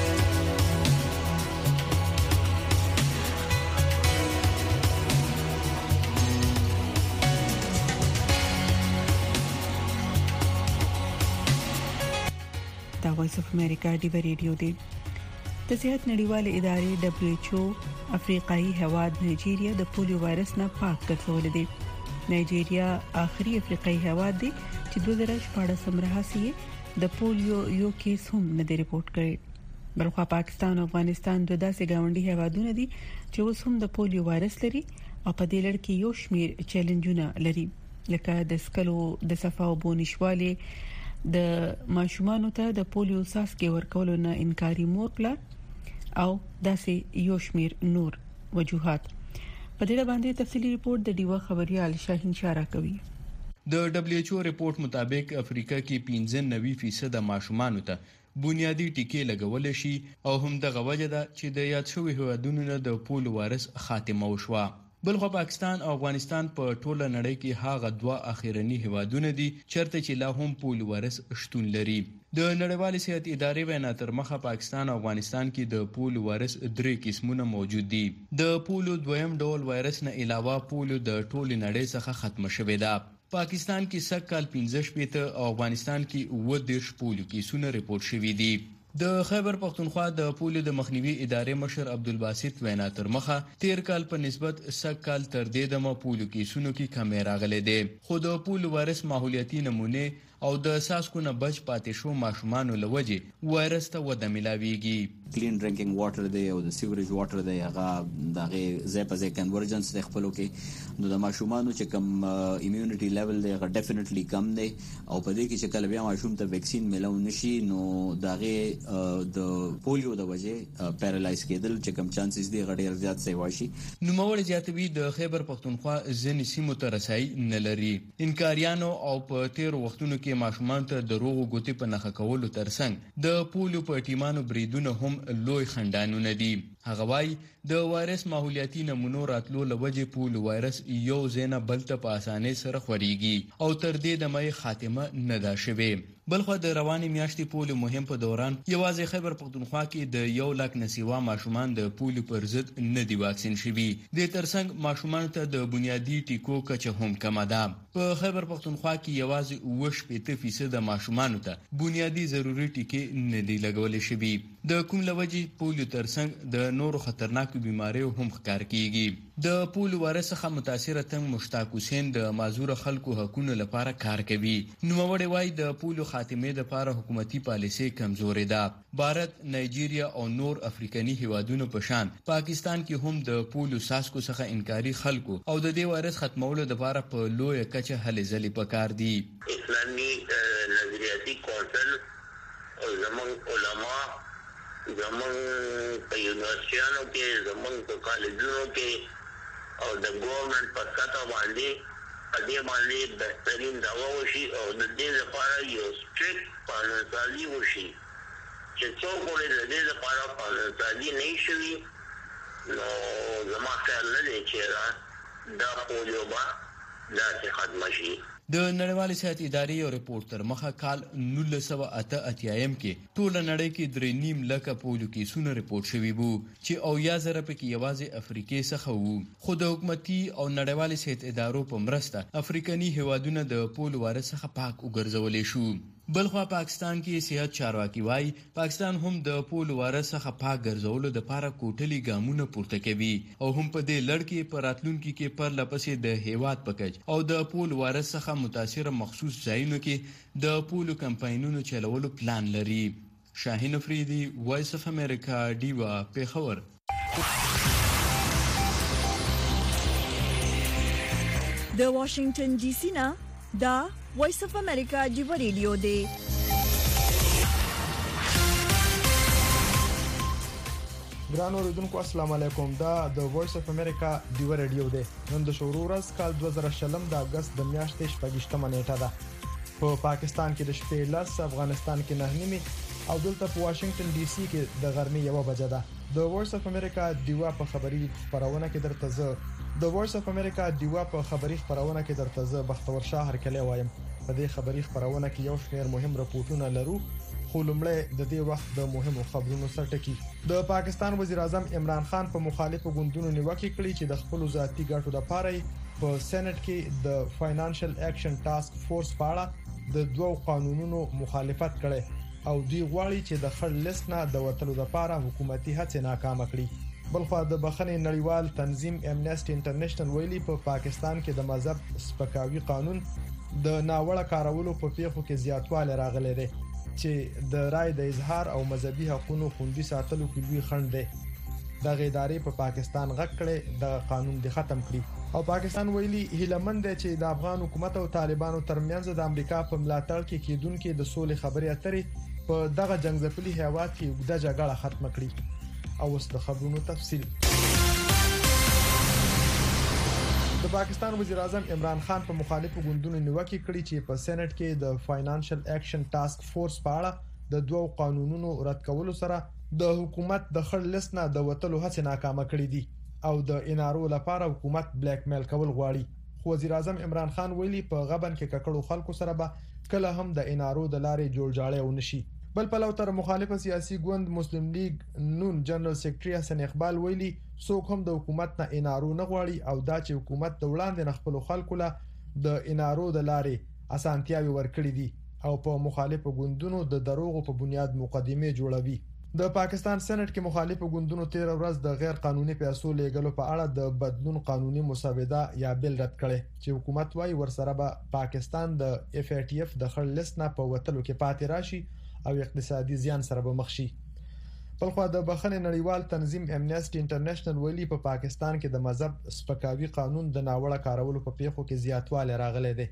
دا وایس اف امریکا ډیو ریډیو دی. د صحت نړیواله ادارې WHO افریقایي هواد نایجیریا د پولیو وایرس نه پاک ګرځول دي. نایجیریا آخري افریقایي هواد دی چې 2014 راهیسې د پولیو یو کیس هم نه دی ریپورت کړی. بلخوا پاکستان او افغانستان دوه داسې گاونډي هوادونه دي چې اوس هم د پولیو وایرس لري او په دې لړ کې یو شمیر چیلنجونه لري، لکه د سکلو د صفاو بونیشواله، د ماشومانو ته د پولیو څاڅکي ورکولو نه انکاري مور پلان او داسې یو شمیر نور وجوهات. په دې باندې تفصیلی ریپورت د ډیوا خبريال شاهین شارع کوي. د WHO ریپورت مطابق افریقا کې 95% د ماشومانو ته بنیادی ټیکې لګول شي او هم د غوجه ده چې د یاد شوی هوادونو نه د پولیو وایرس خاتمه وشوه. بلخو پاکستان او افغانستان په ټوله نړۍ کې هغه دوه اخیرنی هوادونه دي چرته چې لا هم پولیو وایرس شتون لري. د نړیوال صحت ادارې وینا تر مخه پاکستان او افغانستان کې د پولیو وایرس 3 قسمونه موجود دي. د پولیو دویم ډول وایرس نه علاوه پولیو د ټوله نړۍ څخه ختم شوی ده. پاکستان کې سکهال 15 او افغانستان کې 10 پولیو کیسونه ریپورت شوي دي. د خیبر پختونخوا د پولیو د مخنیوي ادارې مشر عبدالباسط وینا تر مخه تیر کال په نسبت سکهال تر دې دمه پولیو کیسونو کې کمی راغلي دي، خو د پولیو وایرس ماحولیاتي نمونه او د ساسکو نه بچ پاتې شو ماشومانو لوجه وایرس ته وده ملاويږي. کلین ډرینکینګ واټر دی او د سیوریج واټر دی، هغه دغه ځای په ځای کنورجنس د خپلو کې نو د ماشومانو چې کم ایمیونټي لیول دی هغه ډیفینټلی کم دی او په دې کې چې کله بیا ماشوم ته ویکسین ملو نشي نو دغه د پولیو د وجه پیرالایز کېدل چې کم چانسز دی غډیر زیات سی واشي. نو مور زیاتوي د خیبر پختونخوا ځنې سیمو ته رسای نه لري. انکاریانو او په تیر وختونو کې ماشومان ته د روغو ګوتې په نخښه کولو ترڅنګ د پولیو په ټیمانو بریدونه هم لوی خندانونه دي. هغه وايي د وایرس ماحولیاتي نمونو راتلو لوجه پولیو وایرس یو زینه بلته په اسانه سره خوريږي او تر دې د مې خاتمه نه ده شوه. بلخو د رواني میاشتې پولیو مهم په دوران یوازې خیبر پختونخوا کې د 1 لک نسیوا ماشومان د پولیو پر ضد نه دی واکسین شوي. د ترڅنګ ماشومان ته د بنیادی ټیکو کچه هم کم ده. په خیبر پختونخوا کې یوازې 80% د ماشومان ته بنیادی ضروري ټیکې نه دی لګول شوي. د کوم لوجه پولیو ترڅنګ د نورو خطرناکو بیماریو هم ښکار کیږي. د پولیو وایرس څخه متاثر تنگ مشتاق حسین د معذور خلکو حقوقو لپاره کار کوي. نوموړی وايي د پولیو خاتمه د لپاره حکومتي پالیسي کمزورې ده. بھارت، نایجیریا او نور افریقایي هیوادونو په شان پاکستان کې هم د پولیو ساسکو څخه انکاري خلکو او د دې وایرس ختمولو لپاره په لوی کچه هلې ځلې پکار دي. اسلامي نظریاتي کونسل او زمون علما زمون په یونیورسيانو کې زمون په کالجونو کې او د ګورنمنت په سطح باندې دې باندې بهترین دوا وشي او د دې لپاره یو سټریکټ قانونسازي وشي چې څوک ولې د دې لپاره قانونسازي نه شي نو زما خیال نه دی چې دا پولیو به دا ختم شي. د نړیوال صحت ادارې یو ریپورت تر مخه کال 1988 کې ټول نړۍ کې 3.5 لک پولیو کیسونه ریپورت شوي وو چې 90,000 پکې یوازې افریقې څخه وو. خو د حکومتي او نړیوال صحت ادارو په مرسته افریقني هیوادونه د پولیو وایرس څخه پاک وګرځولې شو. بلخوا پاکستان کې صحت چارواکي وایي پاکستان هم د پولیو وایرس څخه پاک ګرځولو لپاره کوټلي ګامونه پورته کوي او هم په دې لړ کې په راتلونکي کې پر لپسې د هیواد پکج او د پولیو وایرس څخه متاثر مخصوص ځایونو کې د پولیو کمپاینونو چلولو پلان لري. شاهین افریدي، وایس اف امریکا، ډیوا، پیښور. د واشنگټن ډي سي نه دا وایس اف امریکا ډیوا ریډیو دی. ګران اوریدونکو السلام علیکم. دا د وایس اف امریکا ډیوا ریډیو دی. نن د شروع ورځ کال 2020 د اگست د میاشتې 28مه نیټه ده. په پاکستان کې د شپې 10، افغانستان کې 9 او دلته په واشنگټن ډي سي کې د غرمې 1 بجه ده. د وایس اف امریکا ډیوا په خبري خبرونه کې درته زه بختور شاه هرکلی وایم. په دې خبري خبرونه کې یو شمېر مهم راپورټونه لرو، خو لومړی د دې وخت د مهمو خبرونو سرټکی. د پاکستان وزیر اعظم عمران خان په مخالفو ګوندونو نیوکه کړې چې د خپل ذاتي ګټو لپاره په سېنات کې د فاینانشل اکشن ټاسک فورس په اړه د 2 قانونونو مخالفت کړي او دوی غواړي چې د خړ لیست نه د وټلو لپاره حکومتي هڅې ناکام کړي. بلخوا د بخښنې نړیوال تنظیم امنیسټي انټرنیشنل ویلي په پاکستان کې د مذهب سپکاوي قانون د ناوړه کارولو په پیښو کې زیاتوالی راغلی دی چې د رای د اظهار او مذهبي حقوقو خوندي ساتلو کې لوی خنډ دی. د غیدارې په پاکستان غږ کړي د قانون د ختم کړي او پاکستان ویلي هیلمند دی چې د افغان حکومت او طالبانو ترمنځ د امریکا په ملاتړ کې کېدونکې د سولې خبرې اترې په دغه جنگځپلي هیواد کې وګړه جګړه ختم کړي. او اوس د خبرونو تفصیل. د پاکستان وزیر اعظم عمران خان په مخالفو ګوندونو نیوکه کړې چې په سېنات کې د فاینانشل اکشن ټاسک فورس په اړه د 2 قانونونو رد کولو سره د حکومت د خړ لیست نه د وټلو هڅې ناکامه کړې دي او د انارو لپاره حکومت بلیک میل کول غواړي. خو وزیر اعظم عمران خان ویلي په غبن کې ککړو خلکو سره به کله هم د انارو د لارې جوړجاړی ونشي. بل په لور مخالفه سیاسي ګوند مسلم لیگ نون جنرال سیکریټری حسن اقبال ویلي څوک هم د حکومت نه انارو نه غواړي او دا چې حکومت د وړاندې نه خپل خلکو له د انارو د لارې اسانتیاوي ورکړي دي او په مخالفو ګوندونو د دروغو په بنیاد مقدمه جوړوي. د پاکستان سېنات کې مخالفو ګوندونو 13 ورځ د غیر قانوني پیسو لیږلو په اړه د بدلون قانوني مسوده یا بل رد کړي چې حکومت وايي ورسره به پاکستان د FATF د خړ لیست نه په وټلو کې پاتې راشي او اقتصادي زیان سره به مخ شي. بلخوا د بخښنې نړیوال تنظیم امنیسټي انټرنیشنل ویلي په پاکستان کې د مذهب سپکاوي قانون د ناوړه کارولو په پیښو کې زیاتوالی راغلی دی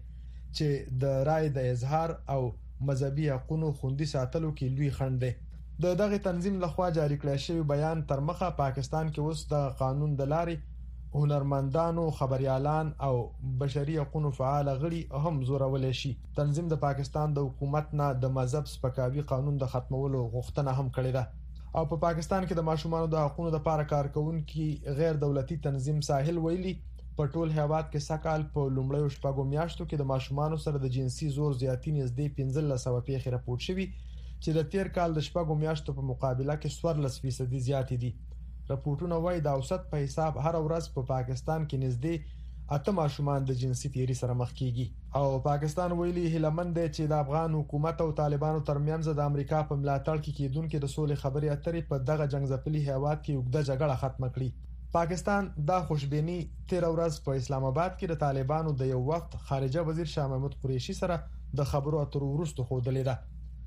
چې د رای د اظهار او مذهبي حقوقو خوندي ساتلو کې لوی خنډ دی. د دغه تنظیم لخوا جاری کړی شوی بیان تر مخه پاکستان کې اوس د قانون د لارې هنرمندانو، خبريالان او بشري حقوقو فعال غړي هم زورولې شي. تنظیم د پاکستان د حکومت نه د مذهب سپکاوي قانون د ختمولو غوښتنه هم کړې ده او په پاکستان کې د ماشومانو د حقوقو لپاره کارکونکي غیر دولتي تنظیم ساحل ویلي په ټول هیواد کې سکهال په لومړیو شپږو میاشتو کې د ماشومانو سره د جنسي زور زیاتی نږدې 1500 پیښې راپور شوي چې د تیر کال د شپږو میاشتو په مقابله کې 14% زیات دي. راپورټونه وايي د اوسط په حساب هر ورځ په پاکستان کې نږدې 8 ماشومان د جنسي تیری سره مخ کیږي او پاکستان ویلي هیلمند دی چې د افغان حکومت او طالبانو ترمنځ د امریکا په ملاتړ کې کېدونکې د سولې خبرې اترې په دغه جنگځپلي هیواد کې وګړه جګړه ختم کړي. پاکستان دا خوشبینی 13 ورځ په اسلام آباد کې د طالبانو د یو وخت خارجه وزیر شاه محمود قریشي سره د خبرو اترو وروسته خوده لیده.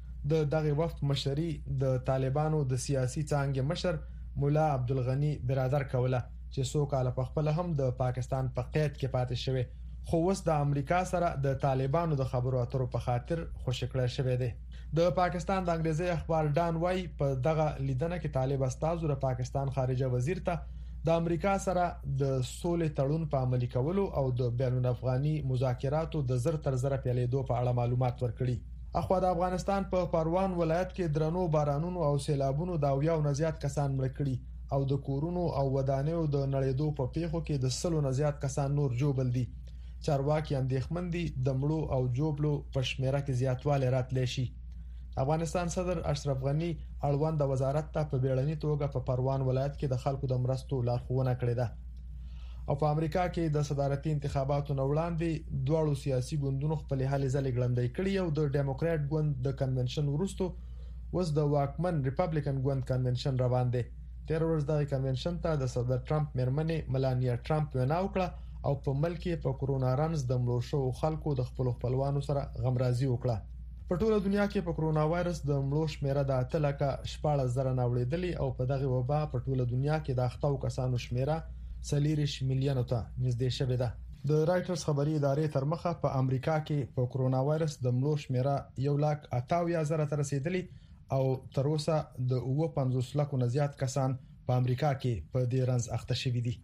د دغه وخت مشري د طالبانو د سیاسي څانګې مشر مولا عبدالغنی برادر کوله چې څو کال په خپل هم د پاکستان په قید کې پاتې شوی خو اوس د امریکا سره د طالبانو د خبرو اترو په خاطر خوشکړه شوی دی. د پاکستان د انګریزي اخبار ډان وای په دغه لیدنه کې طالب استازو د پاکستان خارجه وزیر ته د امریکا سره د سولې تړون په عملي کولو او د بین الافغاني مذاکراتو د زر تر زر پیلېدو په اړه معلومات ورکړي. اخوا د افغانستان په پروان ولایت کې درنو بارانونو او سیلابونو د 90 نه زیات کسان مړ کړي او د کورونو او ودانیو د نړیدو په پیښو کې د 100 نه زیات کسان نور جوړل دي چارواکي اندېښمن دي د مړو او جوړو په شمیره کې زیاتوالی راتلی شي. افغانستان صدر اشرف غنی اړوند وزارت ته په بیړني توګه په پروان ولایت کې د خلکو د مرستو لارښوونه کړې ده. او په امریکا کې د صدارتي انتخاباتو نه وړاندې دوه سیاسي ګوندونو خپل هلې ځلې ګړندې کړې او د ډیموکرات ګوند د کنونشن وروسته وس د واکمن ریپبلیکن ګوند کنونشن روان دي. تیر ورځ د کنونشن ته د صدر ټرمپ میرمنې ملانیا ټرمپ وینا وکړه او په ملک کې په کورونا رنز د مړو شو خلکو د خپل خپلوانو سره غمرازي وکړه. په ټوله دنیا کې په کورونا وایرس د مړو شمیره د 8,14,000 ناوړېدلې او په دغه وبا په ټوله دنیا کې د اختاو کسانو شمیره 40 میلیون ته نږدې شوې ده. د رایټرز خبري ادارې تر مخه په امریکا کې په کورونا وایرس د مړو شمیره 1,58,000 ته رسیدلې او تر اوسه د 50 لکو نه زیات کسان په امریکا کې په دې رنځ اخته شوي دي.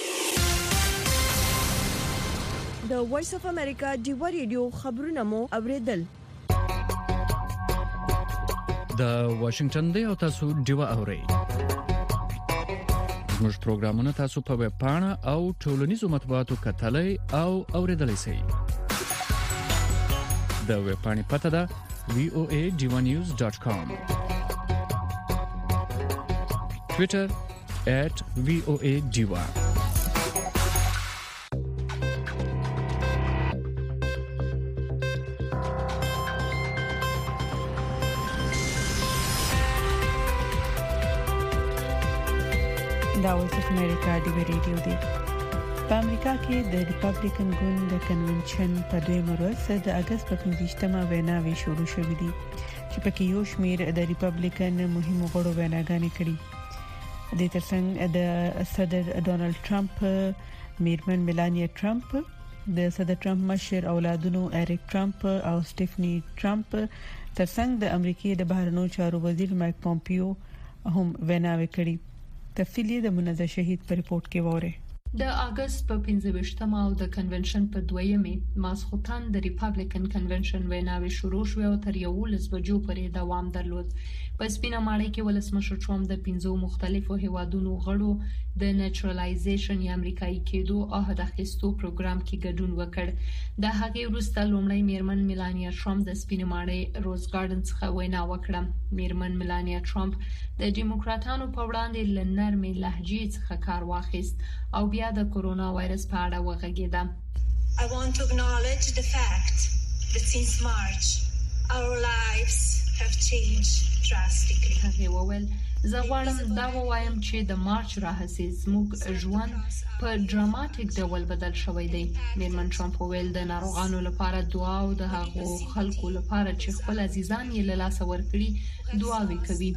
د وایس اف امریکا ډیو ریډیو خبرونه مو اوریدل. د واشنگټن دی او تاسو ډیو اورئ. موږ پروګرامونه تاسو په ویب پاڼه او ټولنیزو مطبوعاتو کتلای او اوریدلای شئ. د ویب پاڼې پته ده voanews.com. Twitter @voadiva. دا وایس اف امریکا ډیو ریډیو دی. په امریکا کې د ریپبلیکن ګوند د کنونشن په دویمه ورځ د اگست په 15مه ویناوي شروع شوې دي چې پکې یو شمېر د ریپبلیکن مهمو غړو ویناګانې کړې. د ترڅنګ د صدر ډونالد ټرمپ میرمن ملانیا ټرمپ، د صدر ټرمپ مشر اولادونو اریک ټرمپ او سټیفنی ټرمپ، ترڅنګ د امریکای د بهرنیو چارو وزیر مایک پومپیو هم ویناوي کړې. تفصیلی د منځ شهید په ریپورت کې وره. د اگست په 15مه او د کنونشن په 2مه ماسختن د ریپبلیکن کنونشن ویناوي شروع شو او تر 11 بجو پورې دوام درلود. په سپینه ماڼۍ کې ولسمشر ټرمپ د 15 مختلفو هیوادونو غړو د نیچرالایزیشن یا امریکایي کېدو عہد اخیستو پروګرام کې ګډون وکړ. د هغې وروسته لومړی میرمن ملانیا ټرمپ د سپینه ماڼۍ روز ګارډن څخه وینا وکړه. میرمن ملانیا ټرمپ د ډیموکراتانو په وړاندې لنرمې لهجې څخه کار واخیست او بیا د کورونا وایرس په اړه وغږېده. I want to acknowledge the fact that since March our lives have changed drastically. هغه وویل زه غواړم دا ووایم چې د مارچ راهیسې زموږ ژوند په ډراماتیک ډول بدل شوی دی. میرمن ټرمپ وویل د ناروغانو لپاره دعا او د هغو خلکو لپاره چې خپل عزیزان یې له لاسه ورکړي دعاوې کوي.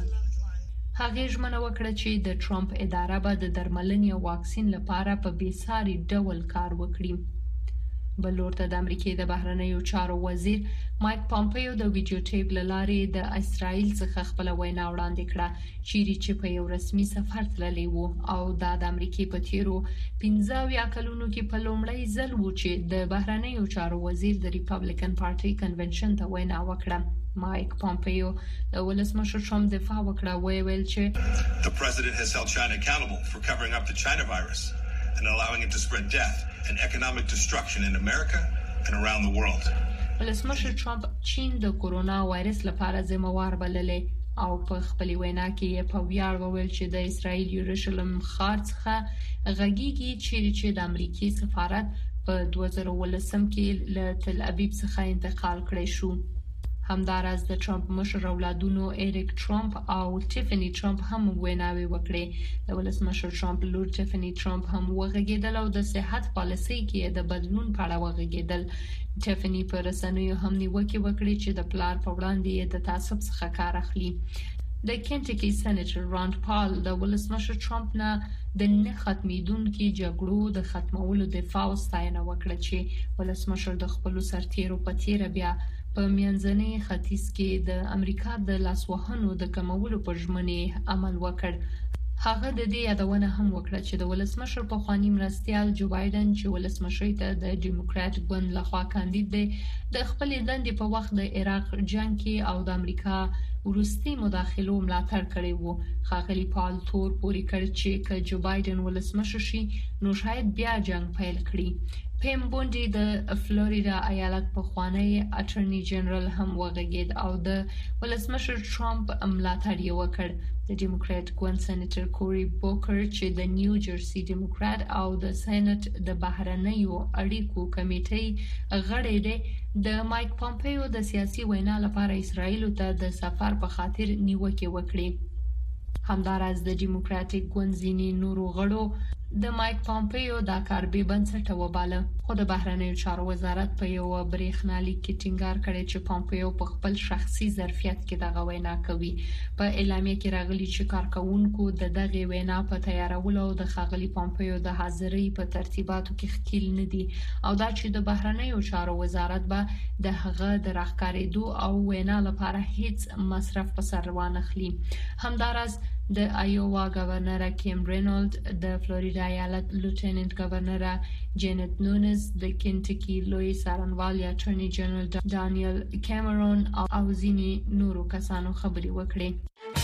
هغه ژمنه وکړه چې د ټرمپ اداره به د درملنې او واکسین لپاره په بیساري ډول کار وکړي. بل ورته د امریکای د بهرنیو چارو وزیر مایک پومپیو د ویډیو ټیپ لارې د اسرائیل څخه خپل وینا وړاندې کړه چې په یو رسمي سفر تللی وو او د امریکای په تیرو 15 کلونو کې په لومړی ځل وو چې د بهرنیو چارو وزیر د ریپبلیکن پارټي کنونشن ته وینا وکړه. مایک پومپیو د ولسمشر ټرمپ دفاع وکړه او ویل چې The president has held China accountable for covering up the China virus and allowing it to spread death and economic destruction in America and around the world. ولسمشر ټرمپ چین د کورونا وایرس لپاره ذمہوار بللې او په خپل وینا کې په ویاړ وویل چې د اسرائیل یروشلم ښار څخه غږیږي چې د امریکای سفارت په 2019 کې له تل ابیب څخه انتقال کړی شو. همدارس د ټرمپ مشر اولادونو اریک ټرمپ او ټیفنی ټرمپ هم ویناوي وکړي. د ولسمشر ټرمپ لور ټیفنی ټرمپ هم وغږیدل او د صحت پالیسي کې د بدلون په اړه وغږیدل. ټیفنی په رسنیو هم نیوکه وکړي چې د پلار په وړاندې د تعصب څخه کار اخلي. د کینټکی سېنیټر راند پال د ولسمشر ټرمپ نه د نه ختمیدونکو جګړو د ختمولو دفاع او ستاینه وکړه چې ولسمشر د خپل سرتیرو په تیر بیا په میانځني ختیځ کې د امریکا د لاسوهنو د کمولو پر ژمنې عمل وکړ. هغه د دې یادونه هم وکړه چې د ولسمشر په خواني مرستيال جو بایدن چې ولسمشر ته د ډیموکرات ګوند لخوا کاندید دی د خپل دندې په وخت د عراق جنگ کې او د امریکا وروستي مداخلو ملاتړ کړی وو. خاغلی پال تور پوری کړ چې ک جو بایدن ولسمشر شي نو شاید بیا جنگ پیل کړي. پیم بونډي د فلوریدا ایالت په خوانی اټرنی جنرال هم وغږید او د ولسمشر ټرمپ ملاتړ یې وکړ. د ډیموکرات ګوند سېنیټر کوري بوکر چې د نیو جرسي ډیموکرات او د سېنات د بهرنیو اړیکو کمیټې غړی دی د مایک پامپیو د سیاسي وینا لپاره اسرائیل ته د سفر په خاطر نیوکه وکړي. همدارس د ډیموکراټیک ګوند ځینې نورو غړو د مایک پامپیو دا کار به بنسټه وباله، خو د بهرنیو چارو وزارت په یو بریښنالیک کې ټینګار کړی چې پامپیو په خپل شخصي ظرفیت کې دغه وینا کوي. په اعلامیه کې راغلي چې کارکونکو د دغه وینا په تیارولو او د ښاغلي پامپیو د حاضرۍ په ترتیباتو کې ښکیل نه دي او دا چې د بهرنیو چارو وزارت به د هغه د راښکارېدو او وینا لپاره هیڅ مصرف په سر وانخلي. همدارس د ایووا گورنر کیم رینولد، د فلوریدا ایالت لیوټیننټ گورنر جینت نونز، د کنټکی لوی څارنوال اټرنی جنرال ډانیل کیمرون او ځینې نورو کسانو خبري وکړي.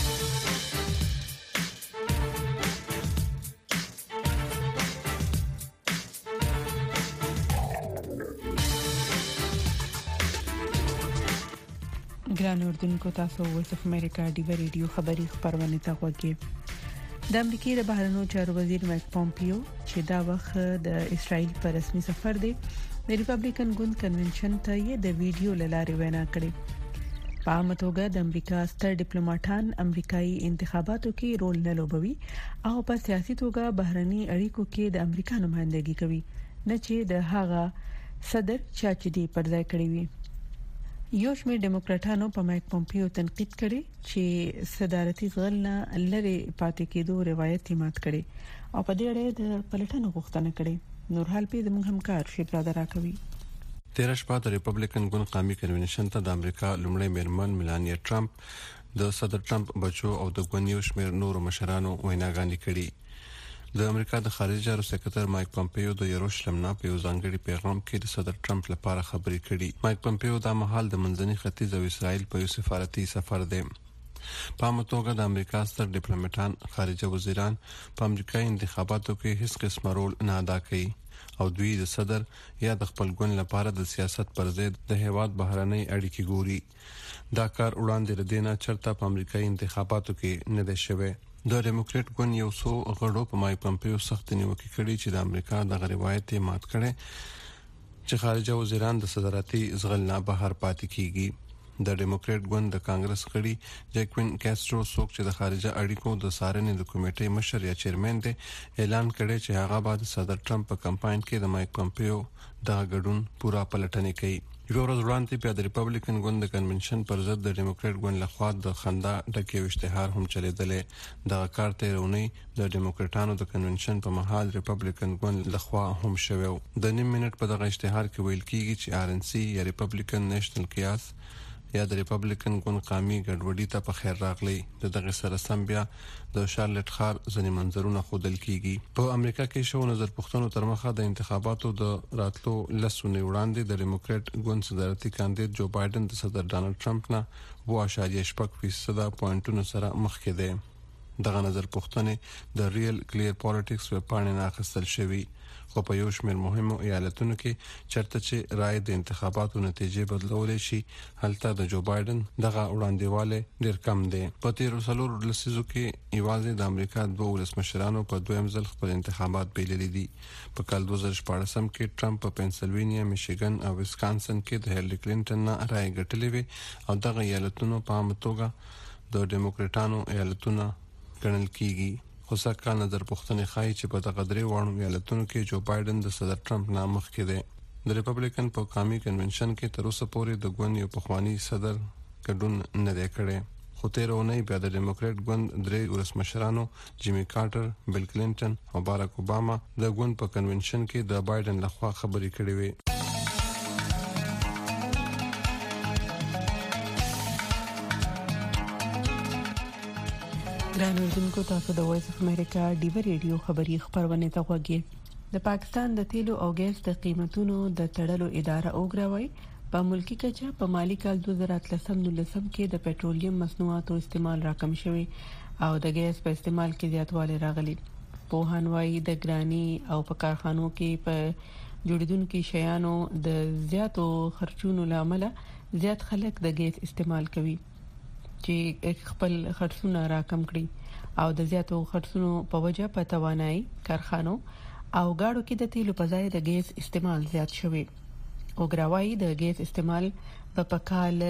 ګران اردوونکو، تاسو وایس اف امریکا ډیو ریډیو خبری خبرونه ته غوږی. د امریکای د بهرنیو چارو وزیر مایک پامپیو چې دا وخت د اسرائیل پر رسمي سفر دی، د ریپبلیکن ګوند کنونشن ته یې د ویډیو لاره وینا کړې. په عامه توګه د امریکا ستر ډیپلوماټان امریکایي انتخاباتو کې رول نه لوبوي او په سیاسي توګه بهرني اړیکو کې د امریکا نمائندګي کوي، نه چې د هغه صدر چې دی پر ځای کړی وي. یو شمېر ډیموکراټانو په مایک پامپیو تنقید کړي چې صدارتي زغل نه لري پاتې کېدو روایت یې مات کړي او په دې اړه د پلټنو غوښتنه کړې. نورحال په زموږ همکار شیبرا دراکوي. 13 شپه د ریپبلیکن ګوند قومي کنونشن ته د امریکا لومړی میرمن میلانیا ټرمپ، د صدر ټرمپ بچو او د ګوند یو شمېر نورو مشرانو ویناګانې کړي. د امریکا د خارجه چارو سکرټر مایک پامپیو د یروشلم نه په یو ځانګړي پیغام کې د صدر ټرمپ لپاره خبرې کړې. مایک پامپیو د مهال د منځني ختیځ او اسرائیل په یو سفارتي سفر دی. په عامه توګه د امریکا ستر ډیپلوماټان خارجه وزیران په امریکایي انتخاباتو کې هیڅ قسم رول نه ادا کوي او دوی د صدر یا د خپل ګوند لپاره د سیاست پر ضد د هیواد بهرنۍ اړیکې ګوري. دا کار وړاندې ردینه چرته په امریکایي انتخاباتو کې نه دی شوی. د ډیموکرات ګوند یو څو غړو په مایک پامپیو سخت نیوکه کړې چې د امریکا د روایت مات کړي چې خارجه وزیران د صدارتي زغل نه بهر پاتې کیږي. د ډیموکرات ګوند د کانګرس غړي جیکوین کاسترو څوک چې د خارجه اړیکو د څارنې د کمیټې مشر یا چیرمن دی، اعلان کړی چې هغه بعد صدر ټرمپ په کمپاین کې د مایک پامپیو د ګډون پورا پلټنې کوي. یو ورځ وړاندې په د ریپبلیکن ګوند د کنونشن پر ضد د ډیموکرات ګوند لخوا د خندا ډکه اشتهار هم چلیدلې. د کار تیرونی د ډیموکراټانو د کنونشن په محل ریپبلیکن ګوند لخوا هم شوی. د نیم منټ په دغه اشتهار کې ویل کیږي چې RNC یا ریپبلیکن نېشنل کیاس یا د ریپبلیکن ګوند قومي ګډوډي ته په خیر راغلی. دغه سره سم بیا د شارلټ خار ځنې منظرونه خودل کیږي. په امریکا کې شو نظر پښتنو تر مخه د انتخاباتو د راتلو لسونه وړاندې د ډیموکرات ګوند صدارتي کاندید جو بایدن د صدر ډانلډ ټرمپ نه 2.8% پوینټونو سره مخکې دی. دغه نظر پښتنې د ریل کلیر پالیټکس په پاڼې نه اخیستل شوی، خو په یو شمېر مهمو ایالتونو کې چرته چې رائے د انتخاباتو نتیجې بدلولې شي، هلته د جو بایدن دغه وړاندېواله ډیر کم دی. په تیرو څلور لسیزو کې یوازې د امریکا دوه ولسمشرانو په دویم ځل خپل انتخابات پیللي دي. په کال 2014 کې ټرمپ په پنسلوینیا، میشیګن او ویسکانسن کې د هیلری کلینټن نه رائے ګټلې وي او دغه ایالتونو په عامه توګه د ډیموکراټانو ایالتونه ګڼل کیږي. خو څنګه نظر پښتنې خای چې په دغه درې وړاندو ایالتونو کې جو بایدن د صدر ټرمپ نه مخکې دی. د ریپبلیکن په قومي کنونشن کې تر اوسه پورې د ګوند یو پخوانی صدر ګډون نه دی کړی، خو تیرونه بیا د ډیموکرات ګوند درې ولسمشرانو جیمی کارټر، بیل کلینټن او باراک اوباما د ګوند په کنونشن کې د بایدن لخوا خبرې کړې وي. ګران اردوونکو، تاسو د وایس اف امریکا ډیو ریډیو خبری خبرونه ته غوږی. د پاکستان د تیلو او ګیس د قیمتونو د تړلو اداره اوګراوي په ملکی کچه په مالی کال 2013 کې د پټرولیم مصنوعاتو استعمال راکم شوی او د ګیس په استعمال کې زیاتوالی راغلی. په هانوای د ګرانی او په کارخانو کې په جوړیدونکو شیانو د زیاتو خرچونو لامل زیات خلک د ګیس استعمال کوي چې خپل خرڅونه راکم کړي او د زیاتو خرڅونو په وجه په توانایي کارخانو او گاډو کې د تیلو په ځای د ګیس استعمال زیات شوی او ګراوای د ګیس استعمال په کال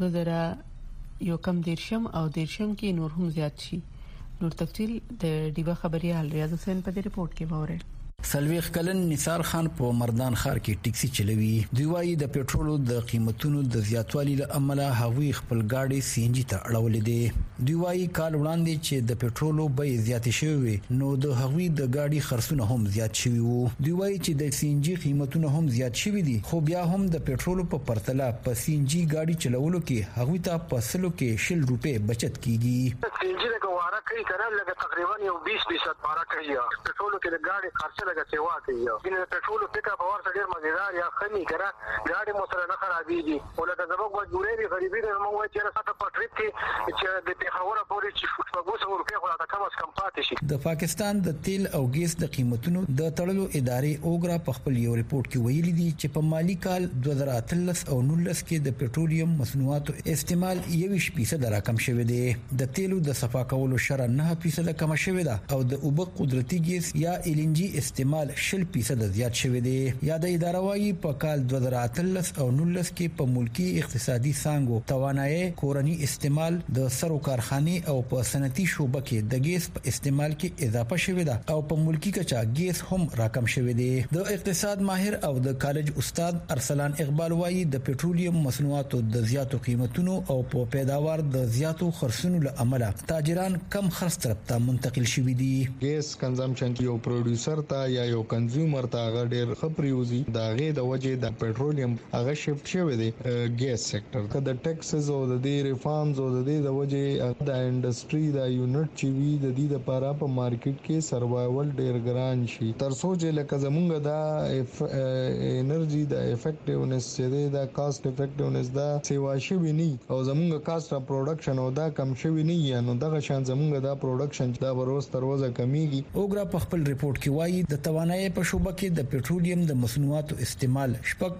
2000 یو کم دیرشم او دیرشم کې نور هم زیات شي. نور تفصیل د ډیوا خبريال ریاض حسین په دې رپورت کې وره. سلويخ کلن نثار خان په مردان ښار کې ټیکسي چلوي. دوی وايي د پېټرولو د قیمتونو د زیاتوالي له امله هغوی خپل گاډي سی ان جی ته اړولې دي. دوی وايي کال وړاندې چې د پېټرولو بیې زیاتې شوې نو د هغوی د گاډي خرڅونه هم زیات شوي وو. دوی وايي چې د سی ان جی قیمتونه هم زیات شوي دي خو بیا هم د پېټرولو په پرتله په سی ان جی گاډي چلولو کې هغوی ته په سلو کې 100 روپے بچت کیږي. سی ان جی د کواره کوي کنه لکه تقریبا یو 20% بارا کوي. پېټرولو کې د گاډي خرڅ لګا سیوا کوي. ګینه پېټرول پک اپ اور ډیر مزیدار یا خني کرا ګاډي مو سره نه خرابېږي. ولکه زموږ مجبورې دي غریبي د موږ چې نه ساته پټریپ کې چې د پیښور پورې چې فوټبال روپیا خو راته کم از کم پاتې شي. د پاکستان د تیل او ګیس د قیمتونو د تړلو ادارې اوګرا په خپل یو ریپورت کې ویلي دي چې په مالی کال 2013 او 19 کې د پېټرولیم مصنوعاتو استعمال 21% راکم شوی دی. د تیلو د صفا کولو شرط 9% کم شوی دی او د اوبه قدرتي ګیس یا ال ان جی استعمال 0% زیات شوی دی. یا د اداره وايي په کال 2013 او 19 کې په ملکی اقتصادي څانګو توانایي کورنی استعمال د سرو کارخانه او په صنعتي شوبه کې د ګیس په استعمال کې اضافه شوی دی او په ملکی کچا ګیس هم راکم شوی دی. د اقتصاد ماهر او د کالج استاد ارسلان اقبال وايي د پېټرولیم مصنوعاتو د زیاتو قیمتونو او په پیداوار د زیاتو خرڅونو له امله تاجران کم خرڅ طرف ته منتقل شوي دي. ګیس کنزمپشن یو پروډوسر ته یا یو کنزیومر ته هغه ډیر خبريوزي دا غي د وجه د پېټرولیم هغه شفت شوی دی ګیس سېکټر که د ټیکسز او د ریفارمز او د وجه د انډستری د یونټ چې وی د دې لپاره په مارکیټ کې سروایوال ډیر ګران شي. تر سوچ لکه زمونږ د انرژي د افیکټیونس چې د کاست افیکټیونس دا سیوا شوی نه او زمونږ کاست اف پروډکشن او دا کم شوی نه یا نو دغه شان زمونږ د پروډکشن دا بروز تر وځه کمیږي. اوګرا په خپل ریپورت کې وايي د توانایي په شوبه کې د پېټرولیم د مصنوعاتو استعمال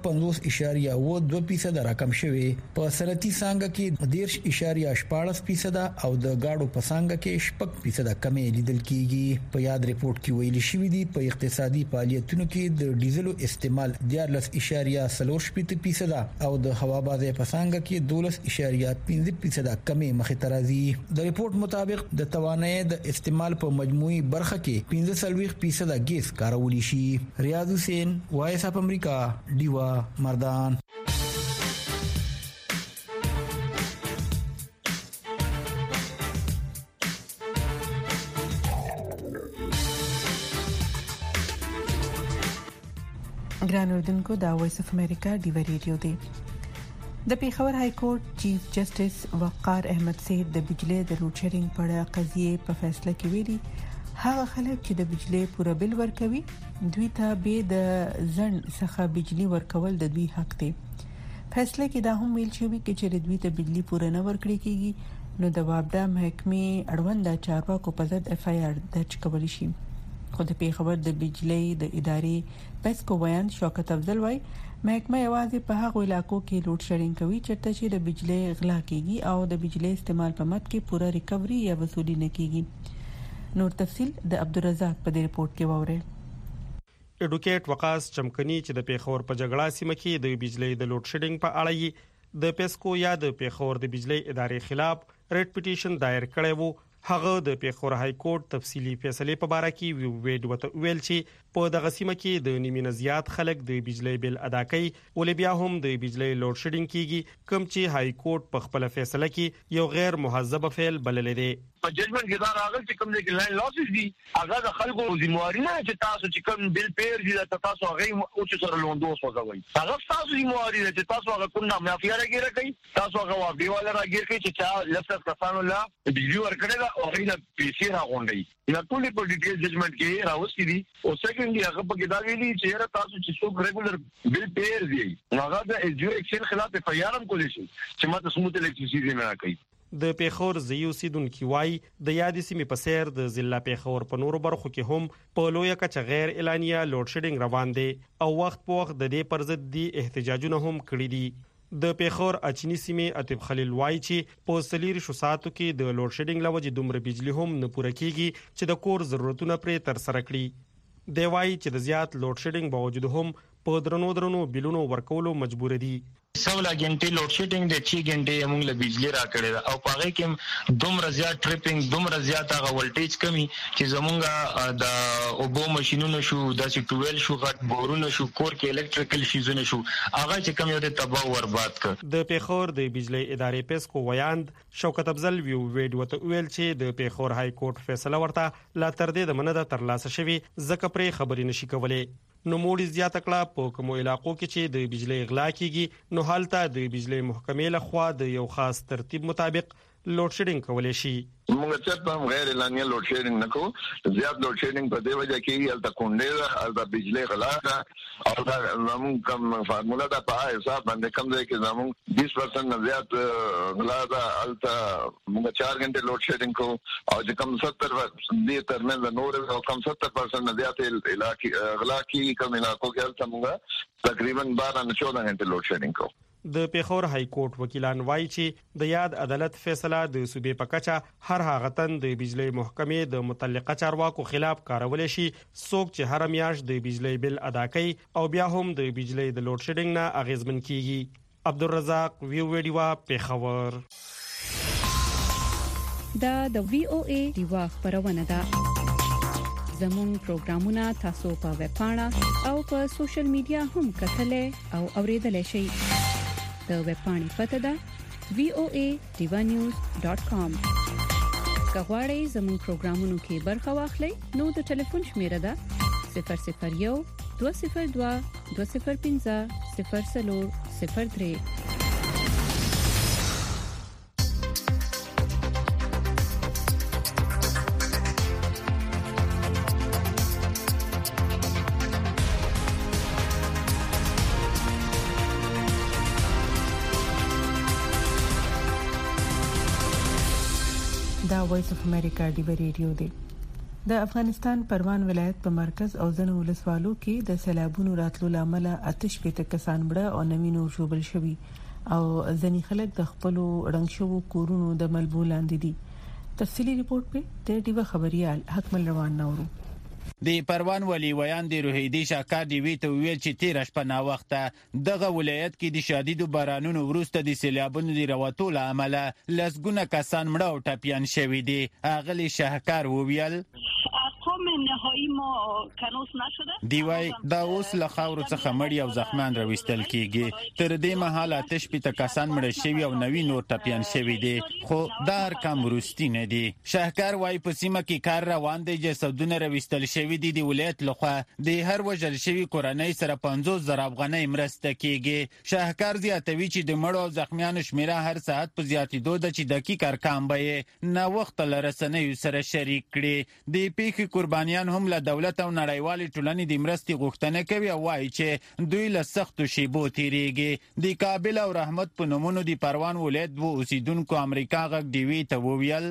50.2% راکم شوی. په صنعتي څانګه کې 10.14% او د گاډو په څانګه کې 6% کمې لیدل کیږي. په یاد ریپورت کې ویل شوی دی په اقتصادي فعالیتونو کې د ډیزلو استعمال 14.4% او د هوابازي په څانګه کې 12.5% کمې مخې ته راځي. د ریپورت مطابق د توانایي د استعمال په مجموعي برخه کې 15% ګیس کارول شي. ریاض حسین وایس اپ امریکا ډیوا مردان. ګران اردوونکو دا وایس اف امریکا ډیوا ریډیو دی. د پیښور های کورټ چیف جسټس وقار احمد سید د بجلی د لوډ شیډینګ په اړه قضیې په فیصله کې ویلي هغه خلک چې د بجلی پوره بل ورکوي دوی ته به د ځن څخه بجلی ورکول د دوی حق دی. فیصله کې دا هم ویل شوی چې دوی ته بجلی پوره نه ورکړي کیږي نو د وابدا محکمې اړوند چارواکو په ضد اف آی آر درج کول شي. خو د پیښور د بجلی د ادارې پسکو بیان شوکت افضل وای محکمه یوازې په هغه علاقو کې لوډ شیډینګ کوي چې د بجلی غلا کیږي او د بجلی استعمال په مت کې پوره ریکوري یا وصولي نه کیږي. نور تفصیل د عبدالرزاق په دې رپورت کې ووره. اډوکیټ وقاص چمکني چې د پیښور په جګړه سیمه کې د بجلی د لوډ شیډینګ په اړه د پسکو یا د پیښور د بجلی ادارې خلاف ریټ پټیشن دایر کړی وو. هغه د پیښور های کورټ تفصیلی فیصله په اړه کې ویل چې په دغه سیمه کې د نیمه زیات خلک د بجلی بل ادا کوي ولې بیا هم د بجلی لوډ شیډینګ کیږي کوم چې های کورټ په خپل فیصله کې یو غیر مهذب فعل بللی دی. په ججمنټ کې دا راغلی چې کوم د لاین لاسز دي هغه د خلکو ذمہواری نه چې تاسو چې کوم بل پیر دي تاسو هغه او چې سره لوندوس وځوي هغه تاسو ذمہواری ده چې تاسو هغه کوم نه مافیا راګیر کوي تاسو هغه واګي ولا راګیر کوي چې چا لفظ کسانو لا بجلی ورکړي او هغه پیسې راغونډي نه ټول په ډیټیل ججمنټ کې راوستي دي او سیکنډلی هغه په کې دا ویلي چې تاسو چې څوک ریګولر بل پیر دي هغه د ایجو ایکشن خلاف پیارم کولی شي چې ماته سموت الیکټریسيټي نه کوي. د پیښور ځای اوسیدونکو وایي د یادې سیمې په سیر د ضلع پیښور په نورو برخو کې هم په لویه کچه غیر اعلانیه لوډ شیډینګ روان دی او وخت په وخت د دې پر ضد دي احتجاجونه هم کړي دي د پیښور اچنی سیمې عتیب خلیل وایي چې په سلیر شو ساتو کې د لوډ شیډینګ لوجې دومره بجلی هم نه پوره کیږي چې د کور ضرورتونه پرې تر سره کړي دی وایي چې د زیات لوډ شیډینګ باوجود هم په درنو بلونو ورکولو مجبور دي 16 غنټې لوډ شیډینګ د 6 غنټې موږ له بجلی را کړې او پاره کې دومره زیات ټریپینګ دومره زیات هغه ولټیج کمی چې زمونږه د اوبو ماشينونو شو د ټویل شو غټ بورونو شو کور کې الکتریکل شیزونه شو هغه چې کم یو د تباہ ورباد ک د پیښور د بجلی ادارې پیسکو ویاند شوکت افضل ویډیو ته ویل چې د پیښور های کورټ فیصله ورته لا تر دې د مننه تر لاسه شوی ځکه پرې خبرې نشي کولای نو موږ زیات کړه په کومو علاقو کې چې د بجلی اغلا کیږي نو حالته د بجلی محکمې لخوا د یو خاص ترتیب مطابق لوډ شیډینګ کولای شي موږ چې په غیر اعلانیه لوډ شیډینګ نکو زیات لوډ شیډینګ په دې وجه کې الته کونډه د بجلی غلا او دا زموږ کوم فارمولا دا په حساب باندې کم دی کې زموږ 20% نه زیات غلا دا الته موږ 4 غنټه لوډ شیډینګ کو او چې کم 70% دې ترمن د نور او کم 70% نه زیات علاقې غلا کې کوم علاقو کې الته موږ تقریبا 12 نه 14 غنټه لوډ شیډینګ کو د پیښور های کورټ وکیلان وایي چې د یاد عدالت فیصله د صوبې په کچه هر هغه تن د بجلی محکمې د متعلقه چارواکو خلاف کارول شي څوک چې هر میاشت د بجلی بل ادا کوي او بیا هم د بجلی د لوډ شیډینګ نه اغیزمن کیږي عبدالرزاق ویډیو پیښور دا د وی او ای دیوا خبرونه ده زموږ پروګرامونه تاسو په ویب پاڼه او په سوشل میډیا هم کتلې او اوریدلای شئ د ویب پاڼې پته ده voanews.com کغواړئ زموږ پروګرامونو کې برخه واخلئ نو د ټلیفون شمیره ده 001 202 205 0403 دا وایس اف امریکا دی ریډیو دی د افغانستان پروان ولایت په مرکز او ځنو ولسوالو کې د سیلابونو راتلو لامل آتش پته کسان مړه او نوینو شوبل شوی او ځنی خلک د خپل رنګ شو کورونو د ملبو لاندې دي تفصيلي ریپورت په د ډیو خبريال حکمل روان نورو د پروان ولی ویان د روحیدی شاکار دی وی ته ویل چې 13 شپه نا وخته دغه ولایت کې د شدید بارانونو وروسته د سیلابونو د راوتو لامل لسګونه کسان مړه او ټپيان شوي دي اغلی شاکار وویل نهایی ما کنوس نشده دی وای دا اوس له خاورو څخه مړی او زخمان راوستل کیږي تر دې مهاله آتش پته کسان مړه شوي او نوی نور ټپيان شوي دي خو دا رقم ورستی نه دي شاکار وای په سیمه کې کار روان دی جسدونه راوستل شوي دي د ولایت لخوا د هر وجل شوي کورنۍ سره 50,000 افغانۍ مرسته کیږي شاکار زیاتوي چې د مړو او زخمیانو شمیره هر ساعت په زیاتېدو د چې دقیق ارقام به نه وخت لرسنې سره شریک کړي د پیښې قربانیان هم له دولت او نړیوال ټولنې د مرستې غوښتنه کوي او وایي چې دوی له سختو شیبو تیریږي د کابل او رحمت په نومونو د پروان ولایت وو اوسیدونکو امریکا غږ دی وی ته وویل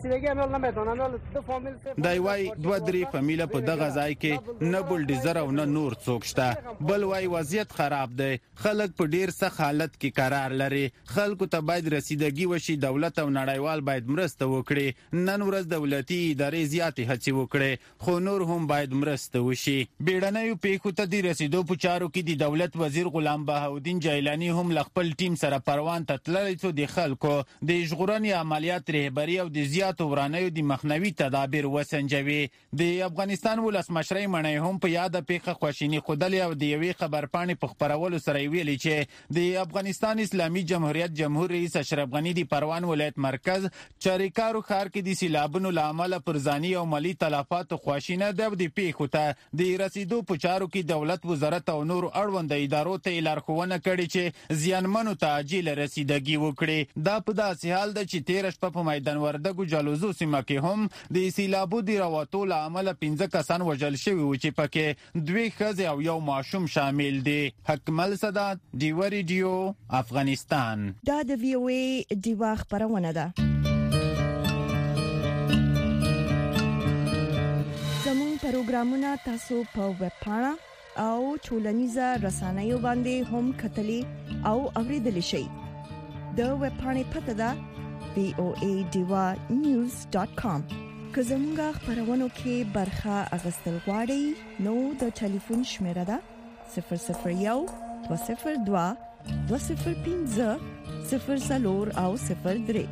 دا وایي دوه درې فامیله په دغه ځای کې نه بولډیزر او نه نور څوک شته بل وایي وضعیت خراب دی خلک په ډیر سخت حالت کې قرار لري خلکو ته باید رسیدګي وشي دولت او نړیوال باید مرسته وکړي نن ورځ دولتي ادارې زیاتې هڅې وکړي خو نور هم باید مرسته وشي بیړنیو پیښو ته د رسیدو په چارو کې د دولت وزیر غلام بهاودین جیلانی هم خپل ټیم سره پروان ته تللی څو د خلکو د ژغورنې عملیات رهبری او د زیاتو ورانیو د مخنیوي تدابیر وسنجوي د افغانستان ولسمشر منی هم په یاد پیښه خوشینی خودلی او د یوې خبرپاڼې په خبرولو سره ویلي چې د افغانستان اسلامي جمهوریت جمهور رئیس اشرف غنی د پروان ولایت مرکز چاریکارو ښار کې د سیلابونو لامل پر ځاني او مالی تلفات خواشینه د پیښو ته د رسیدو په چارو کې دولت وزارت او نور اړوند ادارو ته لارښوونه کړې چې زیانمنو ته عاجل رسیدګي وکړي دا په داسې حال ده چې 13 شپه په میدان وردګو جلوزو سیمه کې هم د سیلابو د راوتو لامل 15 کسان وژل شوي و چې پکې 2 ښځې او یو ماشوم شامل دي حکمل صدات دی ریډیو افغانستان دا د وی او ای دیوا خبرونه ده پروګرامونه تاسو په ویب پاڼه او ټولنیزه رسنیو باندې هم کتلې او اوریدلې شئ. د ویب پاڼې پته ده voadivanews.com. که زموږ خبرونو کې برخه اغوستل غواړئ نو د ټلیفون شمیره ده 001 202 205 00 او 03.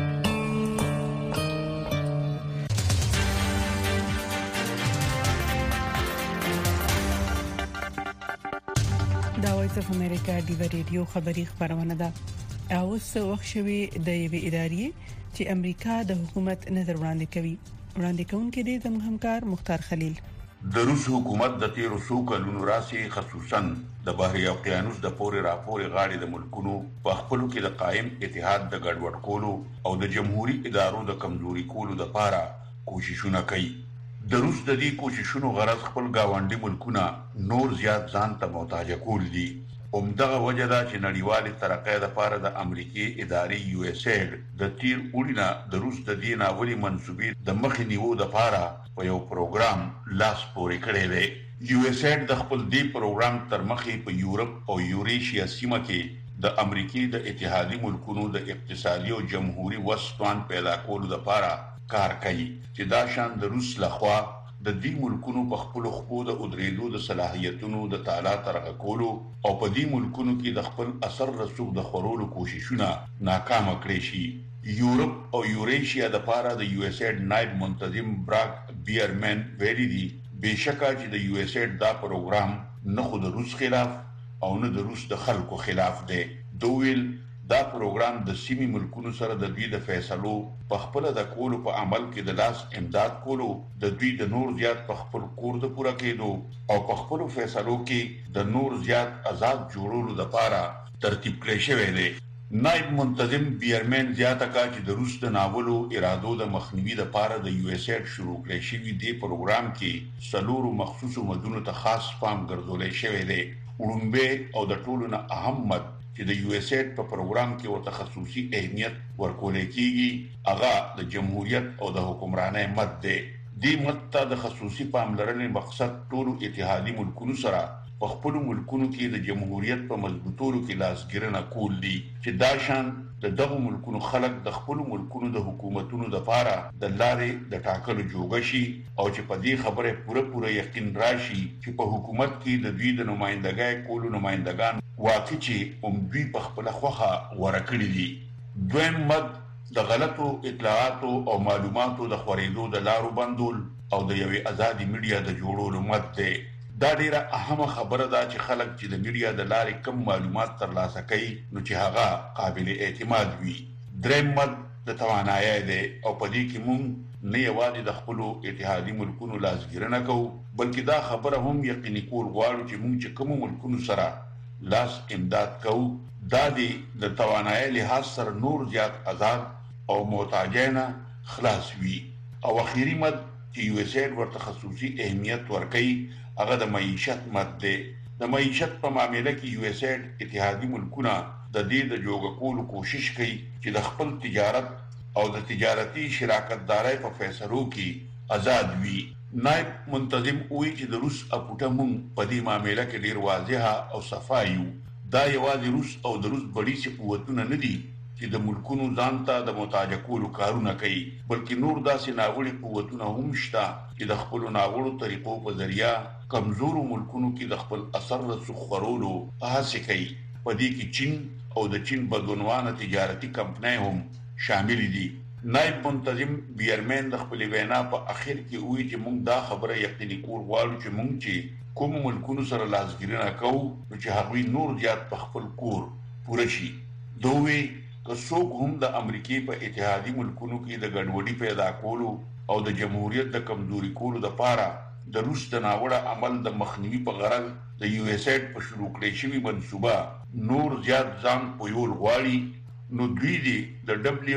دا وایس اف امریکا دی ریډیو خبری خبرونه ده. او څه وخت شوی د یوې ادارې چې امریکا د حکومت نظر وړاندې کوي. وړاندې کوونکې دی د همکار مختار خلیل. د روس حکومت د 1300 کلونو راسي خصوصا د بحري اوقیانوس د پورې راپورې غاړې د ملکونو په خپلو کې د قائم اتحاد د ګډوډ کولو او د جمهوریت ادارو د کمزوري کولو لپاره کوششونه کوي. د روس د دې کوششونو غرض خپل گاونډي ملکونه نور زیات ځان ته محتاج کول دي. همدغه وجه ده چې نړیوالې ترقۍ لپاره د امریکای ادارې USAID د تیر اوړینا د روس د دې ناولي منسوبې د مخې نیو لپاره په یو پروګرام لاس پورې کړی دی. USAID د خپل دې پروګرام تر مخې په یورپ او یوریشیا سیمه کې د امریکای د اتحادي ملکونو د اقتصادي او جمهوریت وسطوان پیدا کولو لپاره کار کوي چې دا شان د روس لخوا د دې ملکونو په خپل خپو د ادریدو د صلاحیتونو د تعالی ترغه کولو او په دې ملکونو کې د خپل اثر رسوخ د خورولو کوششونه ناکام کړي شي. یورپ او یوریشیا د لپاره د USAID نائب منتظم براک بیرمن ویلي دي بهشکه چې د USAID دا پروګرام نه خو د روس خلاف او نه د روس د خلکو خلاف دی. دویل دا پروګرام د سیمې ملکونو سره د دوی د فیصلو په خپل د کولو په عمل کې د لاس امداد کولو د دوی د نور زیات په خپل کور د پوره کېدو او په خپل فیصلو کې د نور زیات آزاد جوړولو لپاره ترتیب کړی شوی دی. نائب منتظم بیرمن زیاته کا چې د روس د ناولو ارادو د مخنیوي لپاره د USAID شروع کړی شوی دی پروګرام کې څلورو مخصوصو مدونو ته خاص پام ګرځولای شوی دی. وړاندې او د ټولو نه اهم مد چې د USAID په پروګرام کې ورته خصوصي اهمیت ورکول کېږي هغه د جمهوریت او د حکمرانۍ مد دی. دې مد ته د خصوصي پاملرنې مقصد ټولو اتحادي ملکونو سره په خپل ملکونو کې د جمهوریت په مضبوطولو کې لاسګرنه کول دي چې دا شان د دغه ملکونو خلک د خپل ملکونو د حکومتونو لپاره د لارې د ټاکلو جوګه شي او چې په دې خبره پوره یقین راشي چې په حکومت کې د دوی د نمائندګۍ کولو نمائندگان واقعي چې دوی په خپل خوخه ورکړي دي. دویم مد د غلطو اطلاعاتو او معلوماتو د خورېدو د لارو بندول او د یوې ازادي میډیا د جوړولو مد دی. دا ډیره اهمه خبره ده چې خلک چې د میډیا د لارې کم معلومات ترلاسه کوي نو چې هغه قابل اعتماد وي. دریم مد د توانایي دی او په دې کې موږ نه یوازې د خپل اتحادي ملکونو لاسګرنه کوو بلکې دا خبره هم یقیني کول غواړو چې موږ چې کوم ملکونو سره لاس امداد کوو دا د توانایي لحاظ سره نور زیات آزاد او محتاجانه خلاص وي. او اخیری مد چې USAID ورته خصوصي اهمیت ورکړي هغه د معیشت مد دی. د معیشت په معاملې کې USAID اتحادي ملکونه د دې د جوګه کولو کوشش کوي چې د خپل تجارت او د تجارتي شراکتدارۍ په فیصلو کې آزاد وي. نائب منتظم وی چې د روس اپوټمون په دې معاملې کې ډیر واضحه او صفایو. دا یوازې روس او د روس بډي قوتونه نه دي چې د ملکونو ځان ته د محتاج کولو کارونه کوي بلکې نور داسې ناوړي قوتونه هم شته چې د خپل ناوړو طریقو په ذریعہ کمزورو ملکونو کې د خپل اثر رسوخ خورولو هڅه کوي. په دې کې چین او د چین بدعنوانه تجارتي کمپنۍ هم شامل دي. نائب منتظم بیرمن د خپل وینا په اخر کې وی چې موږ دا خبره یقیني کول غواړو چې موږ چې کوم ملکونو سره لاسګرنه کوو چې هغوی نور زیات په خپل کور پوره شي. دوی که څوک هم د امریکای په اتحادي ملکونو کې د ګډوډي پیدا کولو او د جمهوریت د کمزوري کولو لپاره د روس د ناوړه عمل د مخنیوي په غرض د USAID په شروع کړې شوی منصوبه نور زیات ځان پویول غواړي نو دوی د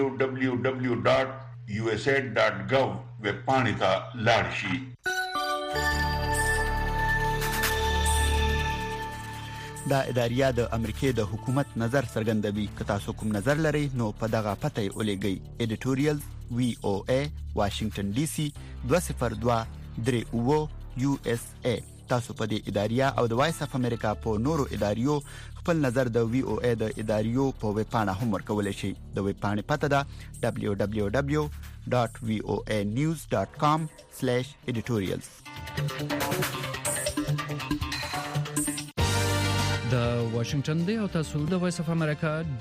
www.usaid.gov ویب پاڼې ته لاړ شي. دا اداریه د امریکای د حکومت نظر څرګندوي. که تاسو کوم نظر لرئ نو په دغه پته یې ولېږئ. editorials VOA Washington DC 202 3 USA. تاسو په دې اداریه او د وایس اف امریکا په نورو اداریو خپل نظر د VOA د اداریو په ویب پاڼه هم ورکول شي. د ویب پاڼې پته ده www.voanews.com/editorials. د واشنگټن دی او تاسو د وایس اف امریکا